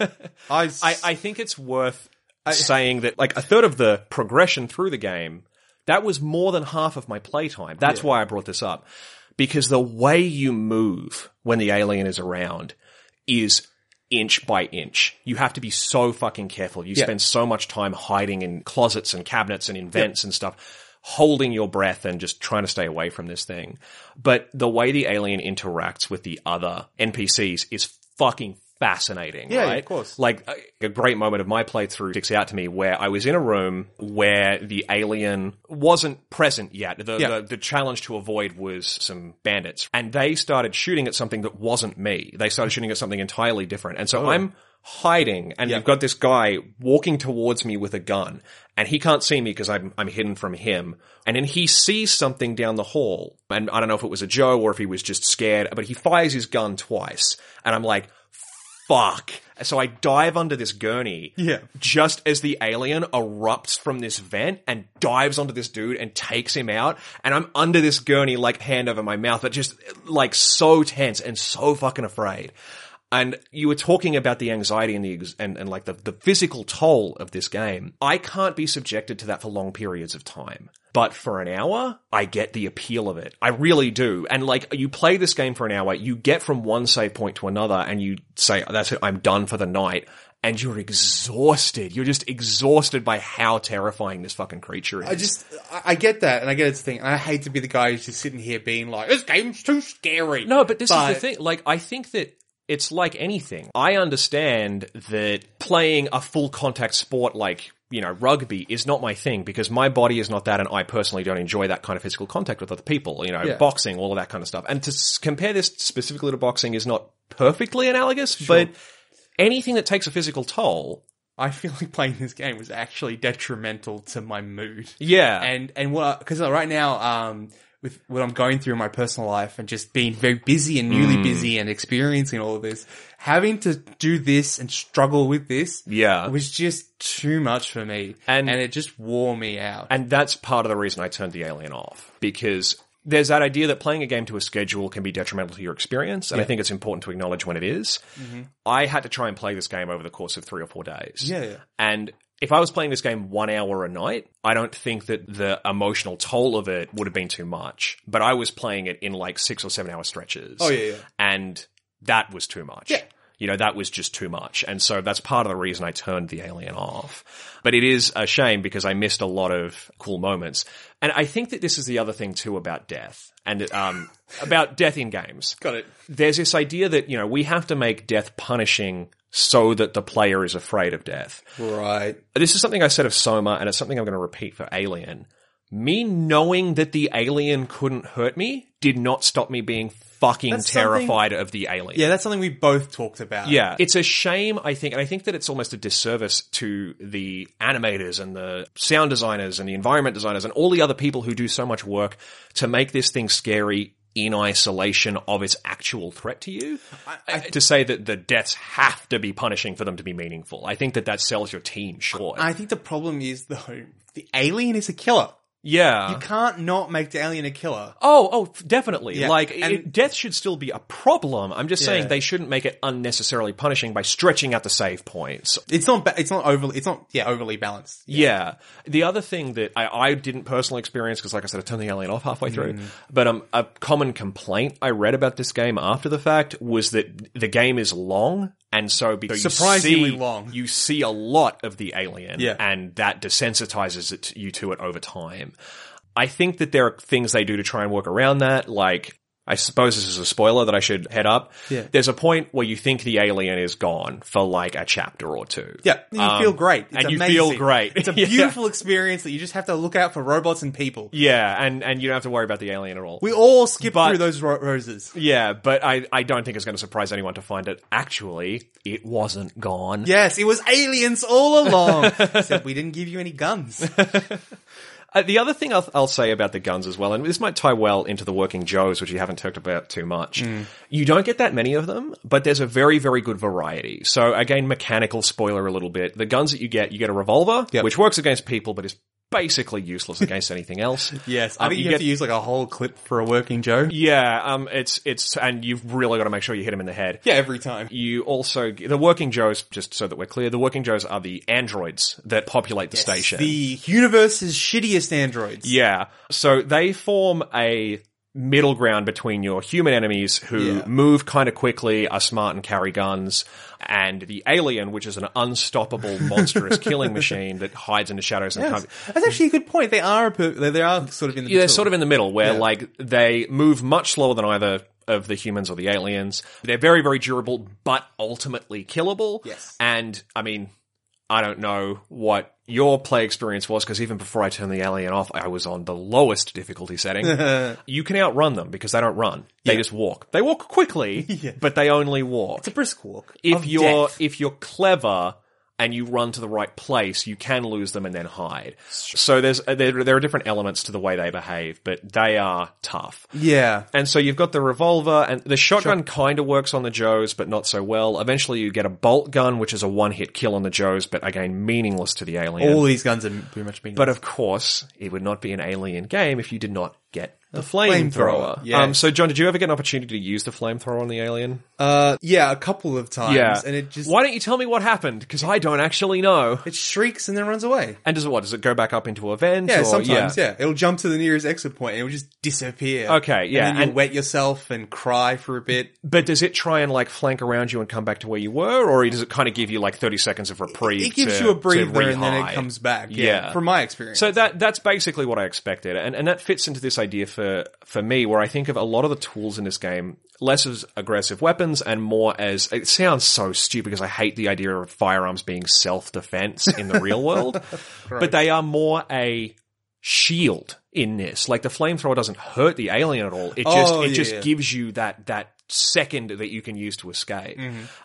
S2: I, s-
S1: I, I think it's worth saying that, like, a third of the progression through the game, that was more than half of my playtime. That's
S2: Yeah.
S1: why I brought this up. Because the way you move when the alien is around is inch by inch. You have to be so fucking careful. You
S2: Yeah.
S1: spend so much time hiding in closets and cabinets and in vents and stuff, holding your breath and just trying to stay away from this thing. But the way the alien interacts with the other N P Cs is fucking fascinating,
S2: Yeah,
S1: right?
S2: of course.
S1: Like, a, a great moment of my playthrough sticks out to me where I was in a room where the alien wasn't present yet. The,
S2: Yeah.
S1: the, the challenge to avoid was some bandits. And they started shooting at something that wasn't me. They started shooting at something entirely different. And so
S2: Oh.
S1: I'm hiding, and
S2: Yeah.
S1: you've got this guy walking towards me with a gun, and he can't see me because I'm I'm hidden from him. And then he sees something down the hall, and I don't know if it was a Joe or if he was just scared, but he fires his gun twice, and I'm like, fuck. So I dive under this gurney,
S2: Yeah.
S1: just as the alien erupts from this vent and dives onto this dude and takes him out, and I'm under this gurney like hand over my mouth, but just like so tense and so fucking afraid. And you were talking about the anxiety and the ex- and, and like the, the physical toll of this game. I can't be subjected to that for long periods of time. But for an hour, I get the appeal of it. I really do. And like, you play this game for an hour, you get from one save point to another, and you say, that's it, I'm done for the night. And you're exhausted. You're just exhausted by how terrifying this fucking creature is.
S2: I just, I, I get that, and I get its thing. And I hate to be the guy who's just sitting here being like, this game's too scary.
S1: No, but this
S2: But-
S1: is the thing. Like, I think that it's like anything. I understand that playing a full contact sport like, you know, rugby is not my thing because my body is not that, and I personally don't enjoy that kind of physical contact with other people, you know,
S2: Yeah.
S1: boxing, all of that kind of stuff. And to s- compare this specifically to boxing is not perfectly analogous, but anything that takes a physical toll.
S2: I feel like playing this game was actually detrimental to my mood.
S1: Yeah.
S2: And, and what, because right now, um, with what I'm going through in my personal life and just being very busy and newly
S1: Mm.
S2: busy and experiencing all of this, having to do this and struggle with this
S1: Yeah.
S2: was just too much for me.
S1: And-
S2: And, it just wore me out.
S1: And that's part of the reason I turned the alien off, because there's that idea that playing a game to a schedule can be detrimental to your experience, and I think it's important to acknowledge when it is.
S2: Mm-hmm.
S1: I had to try and play this game over the course of three or four days.
S2: Yeah, yeah.
S1: And if I was playing this game one hour a night, I don't think that the emotional toll of it would have been too much. But I was playing it in like six or seven hour stretches.
S2: Oh, yeah, yeah.
S1: And that was too much.
S2: Yeah.
S1: You know, that was just too much. And so that's part of the reason I turned the Alien off. But it is a shame because I missed a lot of cool moments. And I think that this is the other thing too about death and um, about death in games.
S2: Got it.
S1: There's this idea that, you know, we have to make death punishing so that the player is afraid of death.
S2: Right.
S1: This is something I said of Soma, and it's something I'm going to repeat for Alien. Me knowing that the alien couldn't hurt me did not stop me being fucking
S2: That's
S1: terrified of the alien.
S2: Yeah, that's something we both talked about.
S1: Yeah. It's a shame, I think, and I think that it's almost a disservice to the animators and the sound designers and the environment designers and all the other people who do so much work to make this thing scary in isolation of its actual threat to you. I, I, to say that the deaths have to be punishing for them to be meaningful. I think that that sells your team short.
S2: I think the problem is, though, the alien is a killer.
S1: Yeah.
S2: You can't not make the alien a killer.
S1: Oh, oh, definitely.
S2: Yeah.
S1: Like,
S2: And-
S1: it, death should still be a problem. I'm just
S2: Yeah.
S1: saying they shouldn't make it unnecessarily punishing by stretching out the save points.
S2: It's not, ba- it's not overly, it's not, yeah, overly balanced.
S1: Yeah. The other thing that I, I didn't personally experience, because like I said, I turned the alien off halfway through,
S2: Mm.
S1: but um, a common complaint I read about this game after the fact was that the game is long, and so because
S2: Surprisingly
S1: you see,
S2: long.
S1: you see a lot of the alien,
S2: Yeah.
S1: and that desensitizes it, you to it over time. I think that there are things they do to try and work around that, like, I suppose this is a spoiler that I should head up.
S2: Yeah.
S1: There's a point where you think the alien is gone for like a chapter or two.
S2: Yeah, you
S1: Um,
S2: feel great. It's
S1: and you
S2: amazing.
S1: feel great.
S2: It's a
S1: Yeah.
S2: beautiful experience that you just have to look out for robots and people.
S1: Yeah, and, and you don't have to worry about the alien at all.
S2: We all skip
S1: But-
S2: through those ro- roses.
S1: yeah, but I, I don't think it's going to surprise anyone to find that actually it wasn't gone.
S2: Yes, it was aliens all along. Except we didn't give you any guns.
S1: Uh, the other thing I'll, I'll say about the guns as well, and this might tie well into the Working Joes, which you haven't talked about too much.
S2: Mm.
S1: You don't get that many of them, but there's a very, very good variety. So again, mechanical spoiler a little bit. The guns that you get, you get a revolver,
S2: Yep.
S1: which works against people, but is basically useless against anything else.
S2: Yes, I
S1: Um,
S2: think you,
S1: you
S2: have
S1: get-
S2: to use like a whole clip for a Working Joe.
S1: Yeah, um, it's, it's, and you've really got to make sure you hit him in the head.
S2: Yeah, every time.
S1: You also, the Working Joes, just so that we're clear, the Working Joes are the androids that populate the station.
S2: The universe's shittiest androids.
S1: Yeah. So they form a middle ground between your human enemies who
S2: Yeah.
S1: move kind of quickly, are smart and carry guns, and the alien, which is an unstoppable, monstrous killing machine that hides in the shadows and
S2: Yes.
S1: can't.
S2: That's actually a good point. They are a per- they they are sort of in the
S1: Yeah, they're
S2: middle.
S1: sort of in the middle where
S2: Yeah.
S1: like they move much slower than either of the humans or the aliens. They're very, very durable, but ultimately killable.
S2: Yes.
S1: And I mean, I don't know what your play experience was, because even before I turned the alien off, I was on the lowest difficulty setting. You can outrun them because they don't run. They
S2: Yeah.
S1: just walk. They walk quickly,
S2: Yeah.
S1: but they only walk.
S2: It's a brisk walk.
S1: If
S2: of
S1: you're,
S2: death.
S1: if you're clever and you run to the right place, you can lose them and then hide. So there's, there, there are different elements to the way they behave, but they are tough.
S2: Yeah.
S1: And so you've got the revolver, and the shotgun kind of works on the Joes, but not so well. Eventually you get a bolt gun, which is a one-hit kill on the Joes, but again, meaningless to the alien.
S2: All these guns are pretty much meaningless.
S1: But of course, it would not be an alien game if you did not get the
S2: flamethrower,
S1: flamethrower.
S2: yeah.
S1: Um, so John, did you ever get an opportunity to use the flamethrower on the alien?
S2: Uh, yeah, a couple of times.
S1: Yeah.
S2: And it just,
S1: Why don't you tell me what happened? Because I don't actually know.
S2: it shrieks and then runs away.
S1: And does it what? Does it go back up into a vent?
S2: Yeah,
S1: or,
S2: sometimes, yeah. It'll jump to the nearest exit point and it'll just disappear.
S1: Okay, yeah,
S2: And then you'll
S1: and-
S2: wet yourself and cry for a bit.
S1: But does it try and like flank around you and come back to where you were, or does it kind of give you like thirty seconds of reprieve?
S2: It gives
S1: to-
S2: you a
S1: to
S2: breather and then it
S1: rehide?
S2: comes back. Yeah,
S1: Yeah.
S2: from my experience.
S1: So that that's basically what I expected, and and that fits into this idea for for me, where I think of a lot of the tools in this game less as aggressive weapons and more as, it sounds so stupid because I hate the idea of firearms being self-defense in the real world, but they are more a shield in this. Like the flamethrower doesn't hurt the alien at all. It just
S2: Oh,
S1: it
S2: yeah,
S1: just
S2: yeah.
S1: gives you that that second that you can use to escape.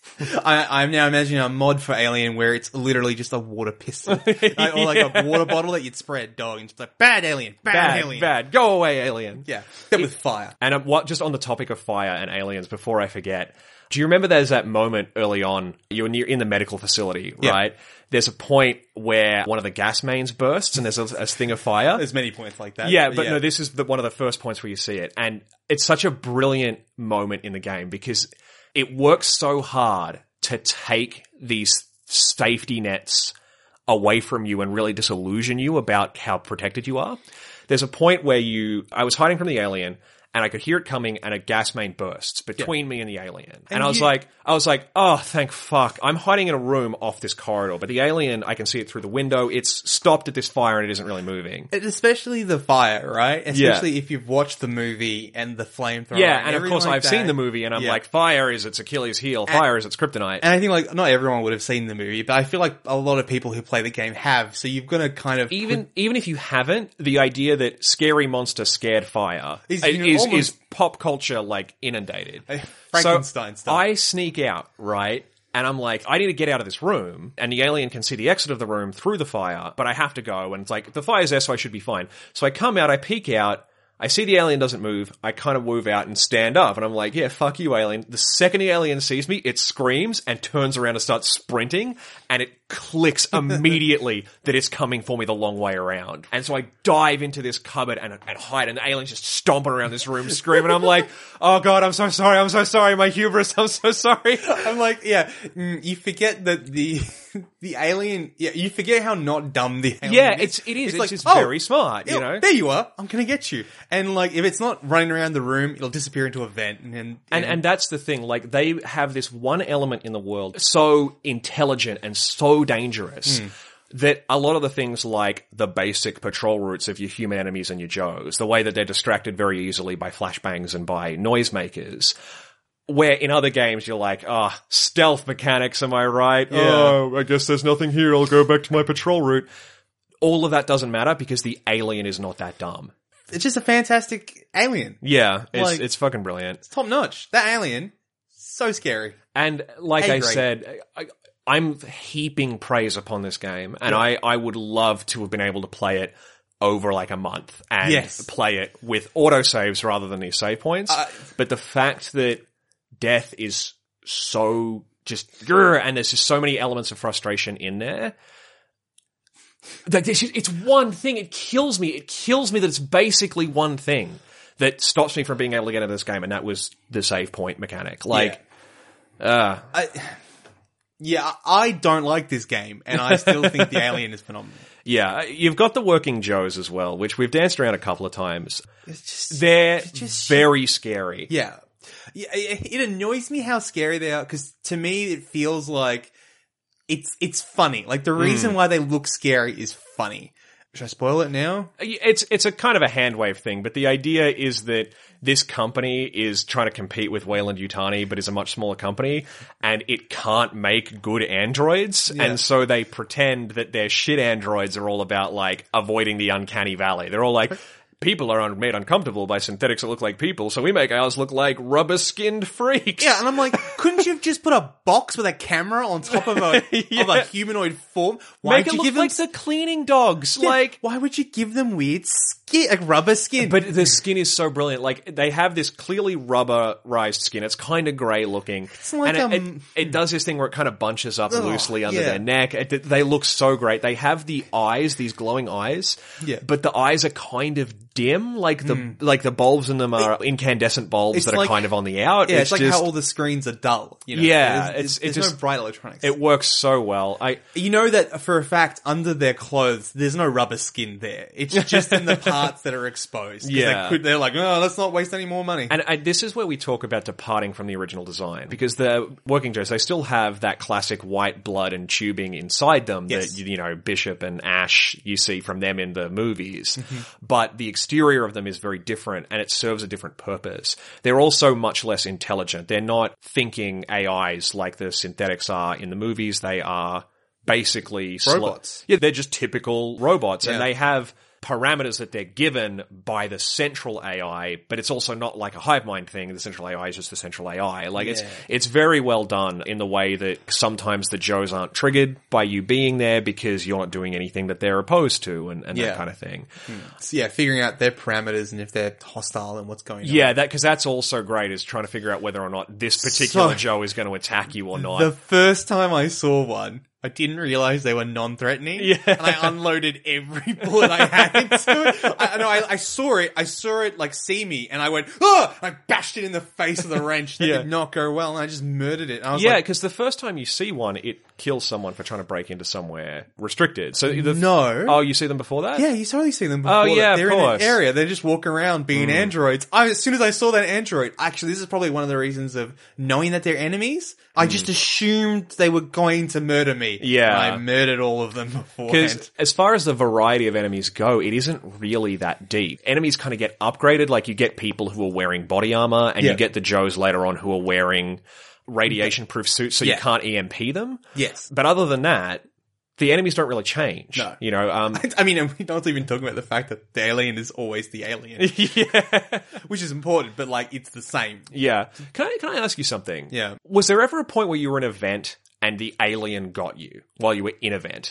S2: I, I'm now imagining a mod for Alien where it's literally just a water pistol. Like, or like a water bottle that you'd spray at dog and just like, bad alien, bad,
S1: Bad,
S2: alien.
S1: bad. Go away, alien.
S2: Yeah, except with fire.
S1: And um, what, just on the topic of fire and aliens, before I forget, do you remember there's that moment early on, you're near in the medical facility,
S2: Yeah.
S1: right? There's a point where one of the gas mains bursts and there's a, a thing of fire.
S2: There's many points like that.
S1: Yeah, but no, this is the, one of the first points where you see it. And it's such a brilliant moment in the game because it works so hard to take these safety nets away from you and really disillusion you about how protected you are. There's a point where you, I was hiding from the alien, and I could hear it coming, and a gas main bursts between yeah. me and the alien. And, and I was
S2: you-
S1: like, I was like, oh, thank fuck. I'm hiding in a room off this corridor, but the alien, I can see it through the window. It's stopped at this fire and it isn't really moving.
S2: Especially the fire, right? Especially yeah. if you've watched the movie and the flamethrower.
S1: Yeah, and,
S2: and
S1: of course
S2: like
S1: I've
S2: that.
S1: seen the movie and I'm
S2: yeah.
S1: like, fire is its Achilles heel, fire and, is its kryptonite.
S2: And I think like, not everyone would have seen the movie, but I feel like a lot of people who play the game have, so you've got to kind of...
S1: Even
S2: put-
S1: even if you haven't, the idea that scary monster scared fire
S2: is,
S1: is,
S2: you know,
S1: is,
S2: almost-
S1: is pop culture, like, inundated.
S2: Frankenstein
S1: so
S2: stuff.
S1: I sneak out, right? And I'm like, I need to get out of this room. And the alien can see the exit of the room through the fire, but I have to go. And it's like, the fire's there, so I should be fine. So I come out, I peek out, I see the alien doesn't move, I kind of move out and stand up, and I'm like, yeah, fuck you, alien. The second the alien sees me, it screams and turns around and starts sprinting, and it clicks immediately that it's coming for me the long way around. And so I dive into this cupboard and, and hide, and the alien's just stomping around this room screaming. I'm like, oh god, I'm so sorry, I'm so sorry, my hubris, I'm so sorry.
S2: I'm like, yeah, mm, you forget that the... The alien, yeah, you forget how not dumb the alien
S1: yeah,
S2: is.
S1: it's, it is. It's,
S2: like,
S1: just
S2: oh,
S1: very smart, you
S2: yeah,
S1: know?
S2: There you are. I'm gonna get you. And like, if it's not running around the room, it'll disappear into a vent. And, and,
S1: And, and that's the thing, like, they have this one element in the world so intelligent and so dangerous
S2: mm.
S1: that a lot of the things like the basic patrol routes of your human enemies and your Joes, the way that they're distracted very easily by flashbangs and by noisemakers, where in other games you're like, ah, oh, stealth mechanics, am I right?
S2: Yeah.
S1: Oh, I guess there's nothing here, I'll go back to my patrol route. All of that doesn't matter because the alien is not that dumb.
S2: It's just a fantastic alien.
S1: Yeah, it's,
S2: Like-
S1: it's fucking brilliant.
S2: It's top notch. That alien, so scary.
S1: And like
S2: Hey,
S1: I
S2: Greg.
S1: said, I, I'm heaping praise upon this game, and I, I would love to have been able to play it over like a month and
S2: Yes.
S1: play it with autosaves rather than these save points.
S2: Uh,
S1: but the fact that death is so just, grr, and there's just so many elements of frustration in there. Like, this is- it's one thing. It kills me. It kills me that it's basically one thing that stops me from being able to get into this game, and that was the save point mechanic. Like, uh,
S2: I, yeah, I don't like this game, and I still think the alien is phenomenal.
S1: yeah, you've got the working Joes as well, which we've danced around a couple of times.
S2: It's just,
S1: They're
S2: it's just
S1: very scary.
S2: yeah. Yeah, it it annoys me how scary they are, because to me it feels like it's it's funny. Like, the reason why they look scary is funny. Should I spoil it now?
S1: It's it's a kind of a hand wave thing, but the idea is that this company is trying to compete with Wayland Yutani, but is a much smaller company, and it can't make good androids,
S2: Yeah.
S1: and so they pretend that their shit androids are all about, like, avoiding the uncanny valley. They're all like, people are un- made uncomfortable by synthetics that look like people, so we make ours look like rubber-skinned freaks.
S2: Yeah, and I'm like, couldn't you have just put a box with a camera on top of a
S1: Yeah.
S2: of a humanoid form? Why
S1: Make
S2: would
S1: it
S2: you
S1: look
S2: give them
S1: like the cleaning dogs,
S2: Yeah,
S1: like...
S2: why would you give them weird skin, like rubber skin?
S1: But the skin is so brilliant. Like, they have this clearly rubberized skin. It's kind of grey looking.
S2: It's like,
S1: and it,
S2: um,
S1: it, it does this thing where it kind of bunches up
S2: Ugh,
S1: loosely under
S2: yeah.
S1: their neck. It, they look so great. They have the eyes, these glowing eyes.
S2: Yeah.
S1: But the eyes are kind of dim. Like the, like the bulbs in them are incandescent bulbs
S2: It's
S1: that are
S2: like-
S1: kind of on the out.
S2: yeah, it's, like
S1: just,
S2: how all the screens are dull. You know?
S1: Yeah,
S2: there's,
S1: it's-
S2: there's
S1: it
S2: no
S1: just-
S2: bright electronics.
S1: it works so well. I,
S2: You know that for a fact, under their clothes, there's no rubber skin there. It's just in the parts that are exposed. 'Cause
S1: Yeah.
S2: They could, they're like, oh, let's not waste any more money.
S1: And I, this is where we talk about departing from the original design, because the working Joes, they still have that classic white blood and tubing inside them
S2: Yes.
S1: that, you know, Bishop and Ash you see from them in the movies.
S2: Mm-hmm.
S1: But the exterior of them is very different, and it serves a different purpose. They're also much less intelligent. They're not thinking A Is like the synthetics are in the movies. They are basically sl-
S2: Robots.
S1: yeah, they're just typical robots, and
S2: Yeah.
S1: they have parameters that they're given by the central A I, but it's also not like a hive mind thing. The central A I is just the central A I. Like, it's
S2: Yeah.
S1: it's very well done in the way that sometimes the Joes aren't triggered by you being there because you're not doing anything that they're opposed to, and, and
S2: Yeah.
S1: that kind of thing.
S2: So, yeah, figuring out their parameters and if they're hostile and what's going on.
S1: Yeah, that because that's also great, is trying to figure out whether or not this particular
S2: So-
S1: Joe is going to attack you or not.
S2: The first time I saw one, I didn't realize they were non-threatening.
S1: Yeah.
S2: And I unloaded every bullet I had into it. I, no, I, I saw it. I saw it, like, see me, and I went, oh! I bashed it in the face with a wrench. That
S1: Yeah.
S2: did not go well, and I just murdered it. And I was
S1: Yeah,
S2: like,
S1: because the first time you see one, it kills someone for trying to break into somewhere restricted. So the,
S2: no.
S1: Oh, you see them before that?
S2: Yeah, you totally see them before.
S1: Oh, yeah,
S2: They're
S1: of
S2: in
S1: course.
S2: an area. They're just walking around being androids. I, as soon as I saw that android, actually, this is probably one of the reasons of knowing that they're enemies. I just assumed they were going to murder me.
S1: Yeah.
S2: And I murdered all of them beforehand.
S1: Because as far as the variety of enemies go, it isn't really that deep. Enemies kind of get upgraded, like you get people who are wearing body armor, and
S2: Yeah.
S1: you get the Joes later on who are wearing radiation-proof suits so
S2: Yeah.
S1: you can't E M P them.
S2: Yes.
S1: But other than that, the enemies don't really change.
S2: No.
S1: You know, um...
S2: I mean, and we're not even talking about the fact that the alien is always the alien.
S1: yeah.
S2: Which is important, but, like, it's the same.
S1: Yeah. Can I, can I ask you something?
S2: Yeah.
S1: Was there ever a point where you were in an event and the alien got you while you were in an event?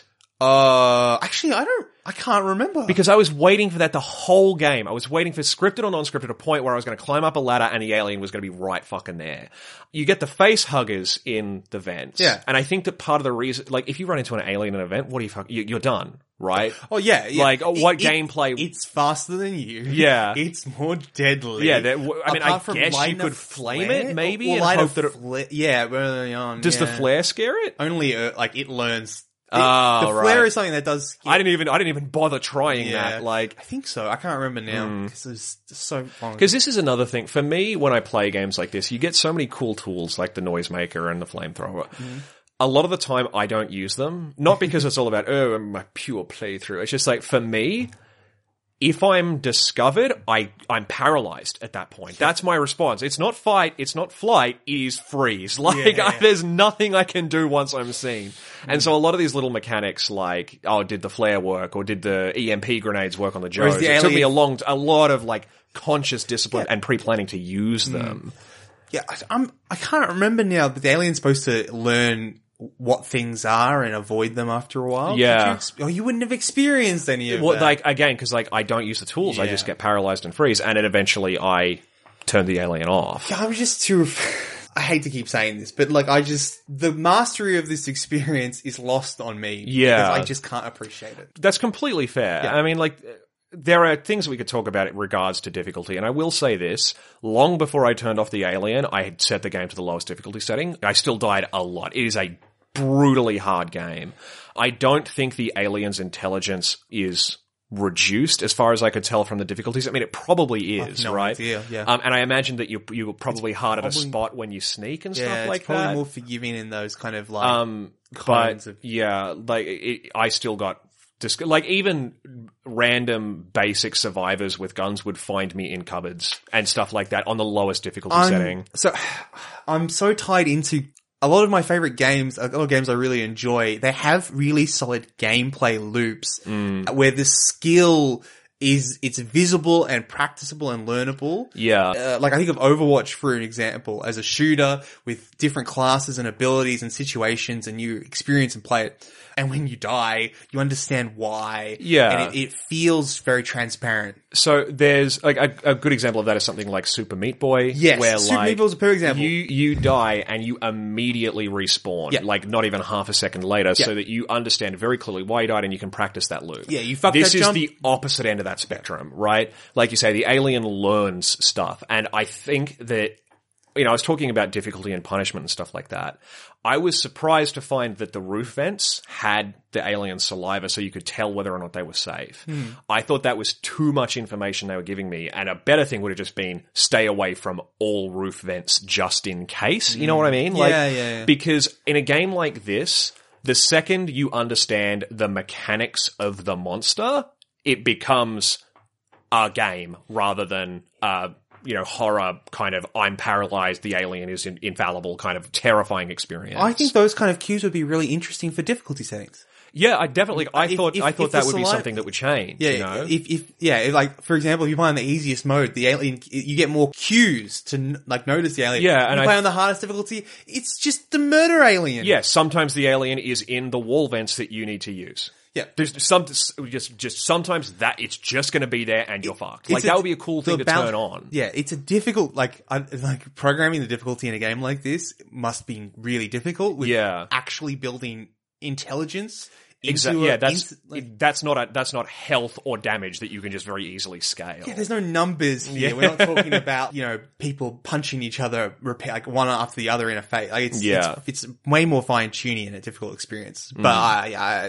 S2: Uh, actually, I don't, I can't remember.
S1: Because I was waiting for that the whole game. I was waiting for scripted or non-scripted a point where I was going to climb up a ladder and the alien was going to be right fucking there. You get the face huggers in the vents.
S2: Yeah.
S1: And I think that part of the reason, like, if you run into an alien in an event, what do you fuck, you, you're done, right?
S2: Oh, yeah, yeah.
S1: Like, oh, what
S2: It- it-
S1: gameplay-
S2: It's faster than you.
S1: Yeah.
S2: It's more deadly.
S1: Yeah, that- I mean, I
S2: Apart from
S1: guess you
S2: lighting a
S1: could flame
S2: flare-
S1: it, maybe,
S2: or
S1: and
S2: light a
S1: hope that it-
S2: fla- yeah, early on.
S1: Does the
S2: yeah.
S1: flare scare it?
S2: Only, uh, like, it learns. It,
S1: Oh,
S2: the flare
S1: right.
S2: is something that does.
S1: I didn't even, I didn't even bother trying
S2: Yeah.
S1: that. Like,
S2: I think so. I can't remember now because it's so long.
S1: because this is another thing. For me, when I play games like this, you get so many cool tools like the noisemaker and the flamethrower.
S2: Mm-hmm.
S1: A lot of the time, I don't use them. Not because it's all about, oh, my pure playthrough. It's just like, for me, if I'm discovered, I, I'm paralyzed at that point. That's my response. It's not fight, it's not flight, it is freeze. Like,
S2: Yeah.
S1: I, there's nothing I can do once I'm seen. And so a lot of these little mechanics like, oh, did the flare work, or did the E M P grenades work on the Joes?
S2: the
S1: It took me a
S2: alien-
S1: long, a lot of like conscious discipline and pre-planning to use them.
S2: Yeah, I, I'm. I can't remember now, but the alien's supposed to learn what things are and avoid them after a while.
S1: Yeah.
S2: Did you ex- oh, you wouldn't have experienced any of
S1: Well,
S2: that.
S1: like, again, because like, I don't use the tools, I
S2: Yeah.
S1: just get paralyzed and freeze, and then eventually I turn the alien off.
S2: Yeah, I'm just too. I hate to keep saying this, but like, I just the mastery of this experience is lost on me.
S1: Yeah.
S2: because I just can't appreciate it.
S1: That's completely fair.
S2: Yeah.
S1: I mean, like, there are things we could talk about in regards to difficulty, and I will say this, long before I turned off the alien, I had set the game to the lowest difficulty setting. I still died a lot. It is a brutally hard game. I don't think the alien's intelligence is reduced as far as I could tell from the difficulties. I mean, it probably is,
S2: no
S1: right?
S2: idea, yeah.
S1: Um, and I imagine that you, you're probably harder
S2: probably-
S1: to spot when you sneak and
S2: Yeah,
S1: stuff
S2: it's
S1: like
S2: probably
S1: that.
S2: more forgiving in those kind of like.
S1: Um,
S2: kinds
S1: but
S2: of-
S1: yeah, like it, I still got dis- like even random basic survivors with guns would find me in cupboards and stuff like that on the lowest difficulty
S2: I'm-
S1: setting.
S2: So I'm so tied into a lot of my favorite games, a lot of games I really enjoy. They have really solid gameplay loops
S1: Mm.
S2: where the skill is it's visible and practicable and learnable.
S1: Yeah.
S2: Uh, like I think of Overwatch for an example as a shooter with different classes and abilities and situations, and you experience and play it. And when you die, you understand why.
S1: Yeah.
S2: And it, it feels very transparent.
S1: So there's like a, a good example of that is something like Super Meat Boy.
S2: Yes,
S1: where
S2: Super
S1: like
S2: Meat Boy's a perfect example.
S1: You you die and you immediately respawn,
S2: Yeah.
S1: like not even half a second later,
S2: Yeah.
S1: so that you understand very clearly why you died and you can practice that loop.
S2: Yeah, you fucked
S1: This
S2: that
S1: is
S2: jump.
S1: the opposite end of that spectrum, right? Like you say, the alien learns stuff, and I think that you know I was talking about difficulty and punishment and stuff like that. I was surprised to find that the roof vents had the alien saliva so you could tell whether or not they were safe.
S2: Hmm.
S1: I thought that was too much information they were giving me, and a better thing would have just been stay away from all roof vents just in case. You know what I mean? Like,
S2: Yeah, yeah, yeah.
S1: Because in a game like this, the second you understand the mechanics of the monster, it becomes a game rather than uh you know, horror kind of, I'm paralyzed, the alien is in- infallible kind of terrifying experience.
S2: I think those kind of cues would be really interesting for difficulty settings.
S1: Yeah, I definitely, I
S2: If-
S1: thought,
S2: if-
S1: I
S2: if
S1: thought
S2: the
S1: that would be
S2: saliva-
S1: something that would change,
S2: Yeah,
S1: you know?
S2: if, if, yeah, if, like, for example, if you play on the easiest mode, the alien, you get more cues to, n- like, notice the alien.
S1: Yeah,
S2: If
S1: and
S2: you
S1: I-
S2: play on the hardest difficulty, it's just the murder alien.
S1: Yeah, sometimes the alien is in the wall vents that you need to use.
S2: Yeah.
S1: There's some, just, just sometimes that, it's just gonna be there and you're fucked. Like,
S2: It's
S1: that
S2: a-
S1: would be a cool thing
S2: the
S1: to
S2: bal-
S1: turn on.
S2: Yeah, it's a difficult, like, I, like, programming the difficulty in a game like this must be really difficult with
S1: Yeah.
S2: actually building intelligence. Into
S1: Exactly.
S2: a-
S1: Yeah, that's
S2: into, like,
S1: that's not a, that's not health or damage that you can just very easily scale.
S2: yeah, there's no numbers here.
S1: Yeah.
S2: We're not talking about, you know, people punching each other, repair, like one after the other in a face. Like it's,
S1: Yeah.
S2: it's, it's way more fine tuning and a difficult experience. But I, I,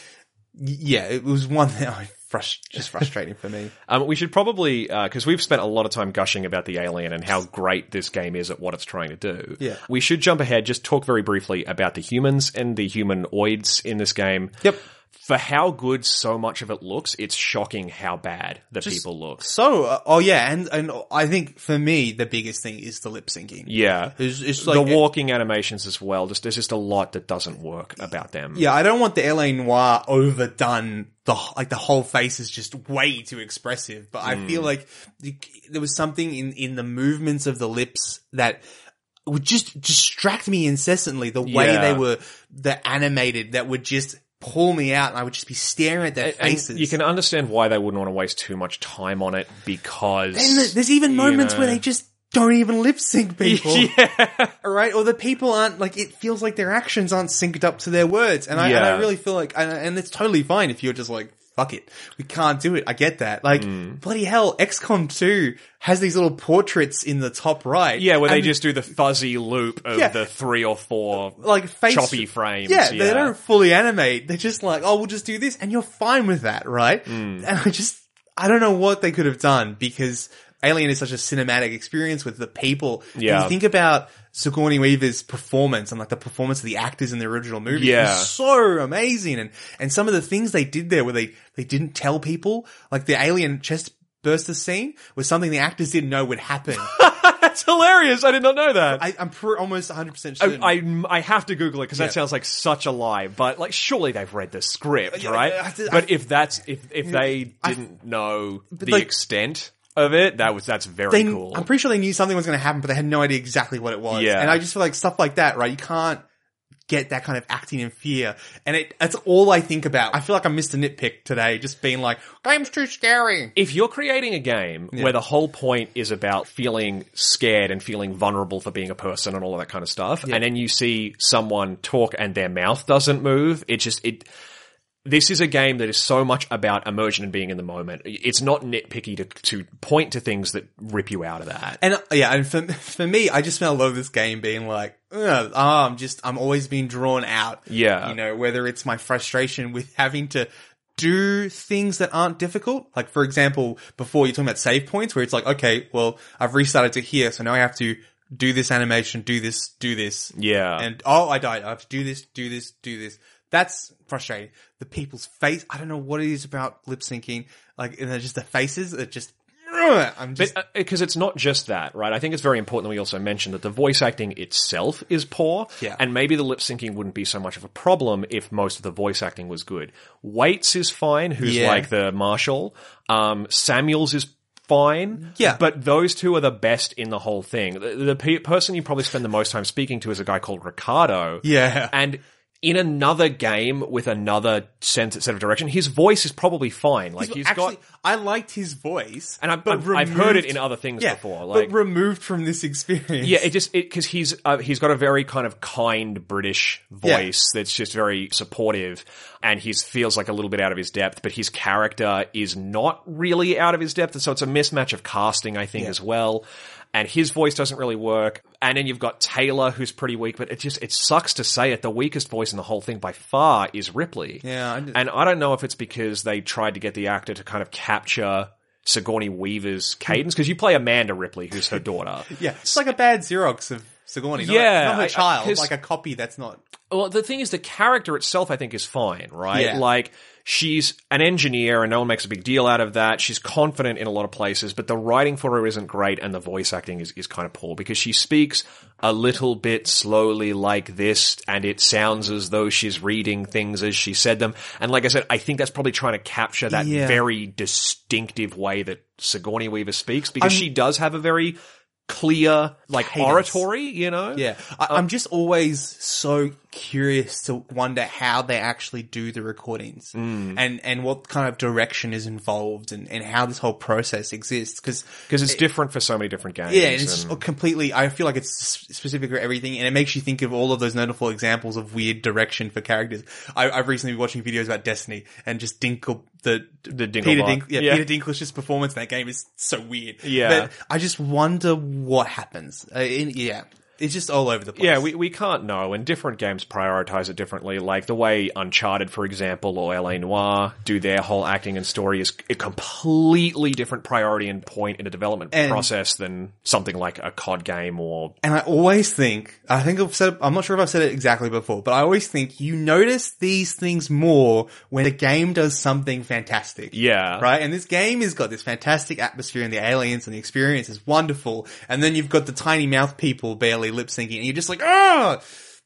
S2: yeah, it was one that I frust- just frustrating for me.
S1: Um, we should probably, because we've spent a lot of time gushing about the Alien and how great this game is at what it's trying to do.
S2: Yeah.
S1: We should jump ahead, just talk very briefly about the humans and the humanoids in this game.
S2: Yep.
S1: For how good so much of it looks, it's shocking how bad the people look.
S2: So, uh, oh yeah, and, and I think for me, the biggest thing is the lip syncing.
S1: Yeah.
S2: It's, it's
S1: The
S2: like,
S1: walking animations as well. Just There's just a lot that doesn't work about them.
S2: yeah, I don't want the L A Noire overdone. The, like the whole face is just way too expressive, but I
S1: Mm.
S2: feel like the, there was something in, in the movements of the lips that would just distract me incessantly. The way
S1: Yeah.
S2: they were, the animated that would just pull me out and I would just be staring at their
S1: And
S2: faces.
S1: you can understand why they wouldn't want to waste too much time on it because...
S2: And th- there's even
S1: you
S2: moments
S1: know-
S2: where they just don't even lip sync people.
S1: Yeah.
S2: Alright, or the people aren't, like, it feels like their actions aren't synced up to their words. And I, and I
S1: Yeah.
S2: really feel like, and, and it's totally fine if you're just like, fuck it. We can't do it. I get that. Like,
S1: Mm.
S2: bloody hell, X COM two has these little portraits in the top right.
S1: Yeah, where they
S2: and,
S1: just do the fuzzy loop of
S2: Yeah.
S1: the three or four
S2: like, face,
S1: choppy frames.
S2: Yeah,
S1: Yeah,
S2: they don't fully animate. They're just like, oh, we'll just do this. And you're fine with that, right?
S1: Mm.
S2: And I just, I don't know what they could have done because Alien is such a cinematic experience with the people.
S1: Yeah.
S2: And you think about Sigourney Weaver's performance and like the performance of the actors in the original movie.
S1: Yeah.
S2: It was so amazing. And, and some of the things they did there where they, they didn't tell people, like the alien chest burster scene was something the actors didn't know would happen.
S1: That's hilarious. I did not know that.
S2: I, I'm pr- almost one hundred percent sure.
S1: I, I, I have to Google it because
S2: Yeah.
S1: that sounds like such a lie, but like surely they've read the script,
S2: Yeah,
S1: right?
S2: I- I-
S1: but if that's, if, if they
S2: I-
S1: didn't know the
S2: like-
S1: extent of it, that was, that's very
S2: they,
S1: cool.
S2: I'm pretty sure they knew something was going to happen, but they had no idea exactly what it was.
S1: Yeah.
S2: And I just feel like stuff like that, right? You can't get that kind of acting in fear. And it, that's all I think about. I feel like I'm Mister Nitpick today, just being like, game's too scary.
S1: If you're creating a game
S2: Yeah.
S1: where the whole point is about feeling scared and feeling vulnerable for being a person and all of that kind of stuff,
S2: Yeah.
S1: and then you see someone talk and their mouth doesn't move, it just, it, this is a game that is so much about immersion and being in the moment. It's not nitpicky to, to point to things that rip you out of that.
S2: And uh, yeah, and for, for me, I just spent a lot of this game being like, Ugh, oh, I'm just, I'm always being drawn out.
S1: Yeah.
S2: You know, whether it's my frustration with having to do things that aren't difficult. Like, for example, before you're talking about save points where it's like, okay, well, I've restarted to here, so now I have to do this animation, do this, do this.
S1: Yeah.
S2: And, oh, I died. I have to do this, do this, do this. That's frustrating. The people's face, I don't know what it is about lip syncing. Like, and they're just the faces, it just, ugh, I'm just,
S1: But because it's not just that, right? I think it's very important that we also mention that the voice acting itself is poor,
S2: Yeah.
S1: and maybe the lip syncing wouldn't be so much of a problem if most of the voice acting was good. Waits is fine, who's
S2: Yeah.
S1: like the marshal. Um, Samuels is fine,
S2: Yeah.
S1: but those two are the best in the whole thing. The, the pe- person you probably spend the most time speaking to is a guy called Ricardo,
S2: yeah.
S1: and in another game with another sense, set of direction, his voice is probably fine. Like he's
S2: Actually,
S1: got.
S2: I liked his voice.
S1: And I've,
S2: but
S1: I've, I've heard it
S2: removed-
S1: in other things
S2: yeah,
S1: before. Like,
S2: but removed from this experience.
S1: yeah, it just because he's uh, he's got a very kind of kind British voice that's just very supportive, and he feels like a little bit out of his depth. But his character is not really out of his depth, so it's a mismatch of casting, I think,
S2: Yeah.
S1: as well. And his voice doesn't really work. And then you've got Taylor, who's pretty weak. But it just it sucks to say it. The weakest voice in the whole thing by far is Ripley.
S2: Yeah, I did-
S1: and I don't know if it's because they tried to get the actor to kind of capture Sigourney Weaver's cadence, because you play Amanda Ripley, who's her daughter.
S2: Yeah, it's like a bad Xerox of Sigourney. Not,
S1: Yeah,
S2: not her
S1: I- I-
S2: child,
S1: 'cause-
S2: like a copy that's not.
S1: Well, the thing is, the character itself, I think, is fine, right?
S2: Yeah.
S1: Like, she's an engineer and no one makes a big deal out of that. She's confident in a lot of places, but the writing for her isn't great and the voice acting is, is kind of poor because she speaks a little bit slowly like this and it sounds as though she's reading things as she said them. And like I said, I think that's probably trying to capture that
S2: Yeah.
S1: very distinctive way that Sigourney Weaver speaks because
S2: I'm-
S1: she does have a very clear, like,
S2: Cadence.
S1: oratory, you know?
S2: Yeah. I, I'm just always so curious to wonder how they actually do the recordings
S1: Mm.
S2: and, and what kind of direction is involved and, and how this whole process exists. Cause,
S1: Because it's different for so many different games.
S2: yeah, and it's
S1: and-
S2: completely, I feel like it's s- specific for everything and it makes you think of all of those notable examples of weird direction for characters. I, I've recently been watching videos about Destiny and just Dinkle, the,
S1: The
S2: Peter
S1: Dinklebot.
S2: Dink, yeah,
S1: Yeah.
S2: Peter Dinklage's performance in that game is so weird.
S1: Yeah.
S2: But I just wonder what happens. Uh, in, yeah. It's just all over the place.
S1: Yeah, we we can't know, and different games prioritize it differently. Like the way Uncharted, for example, or L A Noire do their whole acting and story is a completely different priority and point in a development
S2: And-
S1: process than something like a C O D game or...
S2: And I always think, I think I've said, I'm not sure if I've said it exactly before, but I always think you notice these things more when a game does something fantastic.
S1: Yeah.
S2: Right? And this game has got this fantastic atmosphere and the aliens and the experience is wonderful. And then you've got the tiny mouth people barely lip syncing and you're just like, oh,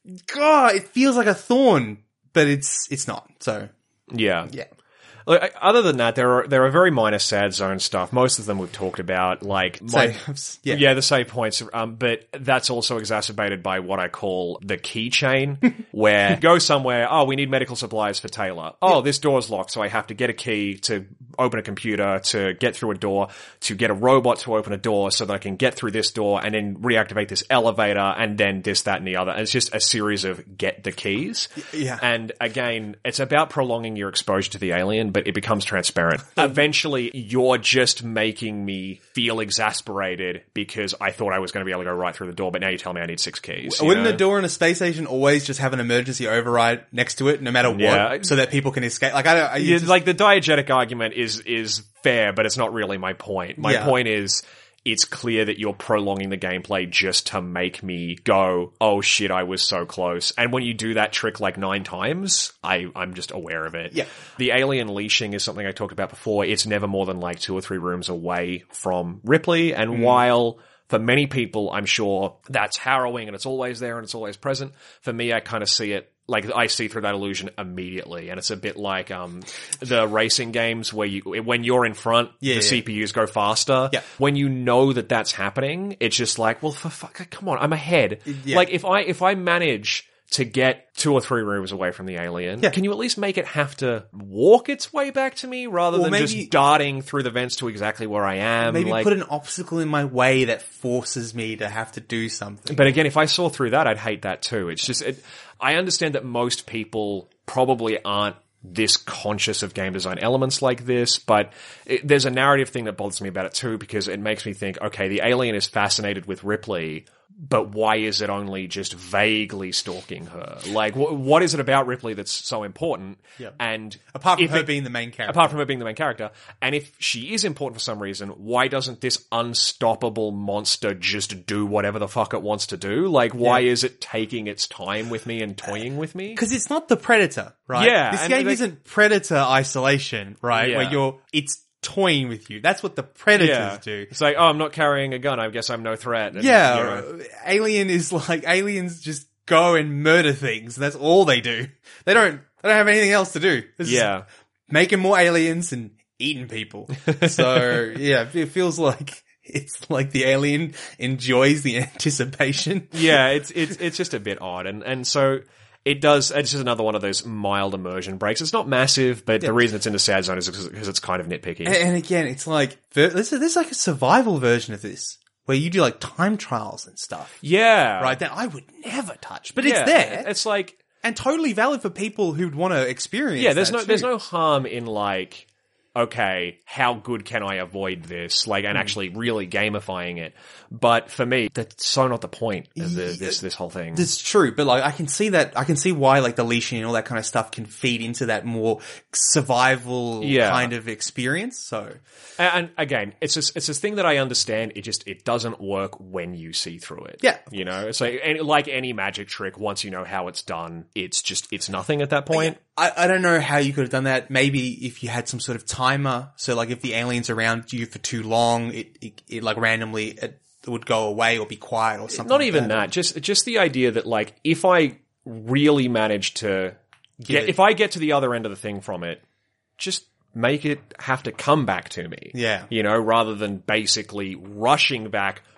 S2: God, it feels like a thorn, but it's, it's not. So,
S1: Yeah.
S2: yeah.
S1: Look, I- other than that, there are there are very minor sad zone stuff. Most of them we've talked about, like my,
S2: So, yeah.
S1: yeah, the save points. Um, but that's also exacerbated by what I call the keychain, where you go somewhere. Oh, we need medical supplies for Taylor. Oh, this door's locked, so I have to get a key to open a computer, to get through a door, to get a robot to open a door, so that I can get through this door and then reactivate this elevator, and then this, that, and the other. And it's just a series of get the keys.
S2: Yeah.
S1: And again, it's about prolonging your exposure to the alien, but it becomes transparent. Eventually, you're just making me feel exasperated because I thought I was going to be able to go right through the door, but now you tell me I need six keys. you
S2: Wouldn't
S1: know?
S2: a door in a space station always just have an emergency override next to it, no matter what,
S1: Yeah.
S2: so that people can escape? Like, I don't, I,
S1: Yeah,
S2: just-
S1: like the diegetic argument is is fair, but it's not really my point. My
S2: Yeah.
S1: point is, it's clear that you're prolonging the gameplay just to make me go, oh shit, I was so close. And when you do that trick like nine times, I, I'm just aware of it.
S2: Yeah.
S1: The alien leashing is something I talked about before. It's never more than like two or three rooms away from Ripley. And
S2: Mm.
S1: while for many people, I'm sure that's harrowing and it's always there and it's always present, for me, I kind of see it like I see through that illusion immediately, and it's a bit like um the racing games where you when you're in front,
S2: Yeah,
S1: the
S2: yeah.
S1: C P Us go faster.
S2: Yeah.
S1: When you know that that's happening, it's just like, well, for fuck, come on, I'm ahead.
S2: Yeah.
S1: Like if I if I manage to get two or three rooms away from the alien,
S2: Yeah.
S1: can you at least make it have to walk its way back to me rather
S2: Or
S1: than
S2: maybe-
S1: just darting through the vents to exactly where I am?
S2: maybe
S1: like,
S2: put an obstacle in my way that forces me to have to do something.
S1: But again, if I saw through that, I'd hate that too. It's just, it, I understand that most people probably aren't this conscious of game design elements like this, but it, there's a narrative thing that bothers me about it too, because it makes me think, okay, the alien is fascinated with Ripley, but why is it only just vaguely stalking her? Like, wh- what is it about Ripley that's so important?
S2: Yeah.
S1: And
S2: Apart from
S1: if
S2: her
S1: it-
S2: being the main character.
S1: Apart from her being the main character. And if she is important for some reason, why doesn't this unstoppable monster just do whatever the fuck it wants to do? Like, why
S2: Yeah.
S1: is it taking its time with me and toying with me?
S2: Because it's not the Predator, right?
S1: Yeah,
S2: This
S1: and
S2: game
S1: they-
S2: isn't Predator isolation, right?
S1: Yeah.
S2: Where you're, it's toying with you. That's what the Predators
S1: Yeah.
S2: do.
S1: It's like, oh, I'm not carrying a gun. I guess I'm no threat. And,
S2: Yeah.
S1: you know,
S2: Alien is like, aliens just go and murder things. That's all they do. They don't, they don't have anything else to do. This is
S1: yeah.
S2: making more aliens and eating people. So, yeah, it feels like, it's like the alien enjoys the anticipation.
S1: Yeah, it's, it's, it's just a bit odd. And, and so, it does, it's just another one of those mild immersion breaks. It's not massive, but the reason it's in the sad zone is because it's kind of nitpicky.
S2: And, and again, it's like, this is, this is like a survival version of this, where you do like time trials and stuff.
S1: yeah.
S2: Right? That I would never touch. But
S1: Yeah.
S2: it's there.
S1: It's like,
S2: And totally valid for people who'd want to experience
S1: yeah, there's
S2: that
S1: no, there's
S2: too.
S1: no harm in like, okay, how good can I avoid this? Like, and actually really gamifying it. But for me, that's so not the point of the, this, this whole thing.
S2: It's true, but like I can see that, I can see why like the leashing and all that kind of stuff can feed into that more survival
S1: Yeah.
S2: kind of experience. So
S1: And, and again, it's this, it's this thing that I understand. It just, it doesn't work when you see through it.
S2: Yeah.
S1: You know, so any, like any magic trick, once you know how it's done, it's just, it's nothing at that point.
S2: I, I don't know how you could have done that. Maybe if you had some sort of timer. So like if the alien's around you for too long, it, it, it like randomly it would go away or be quiet or something.
S1: Not
S2: like
S1: even that. Just, just the idea that like, if I really manage to get,
S2: it-
S1: if I get to the other end of the thing from it, just make it have to come back to me.
S2: Yeah.
S1: You know, rather than basically rushing back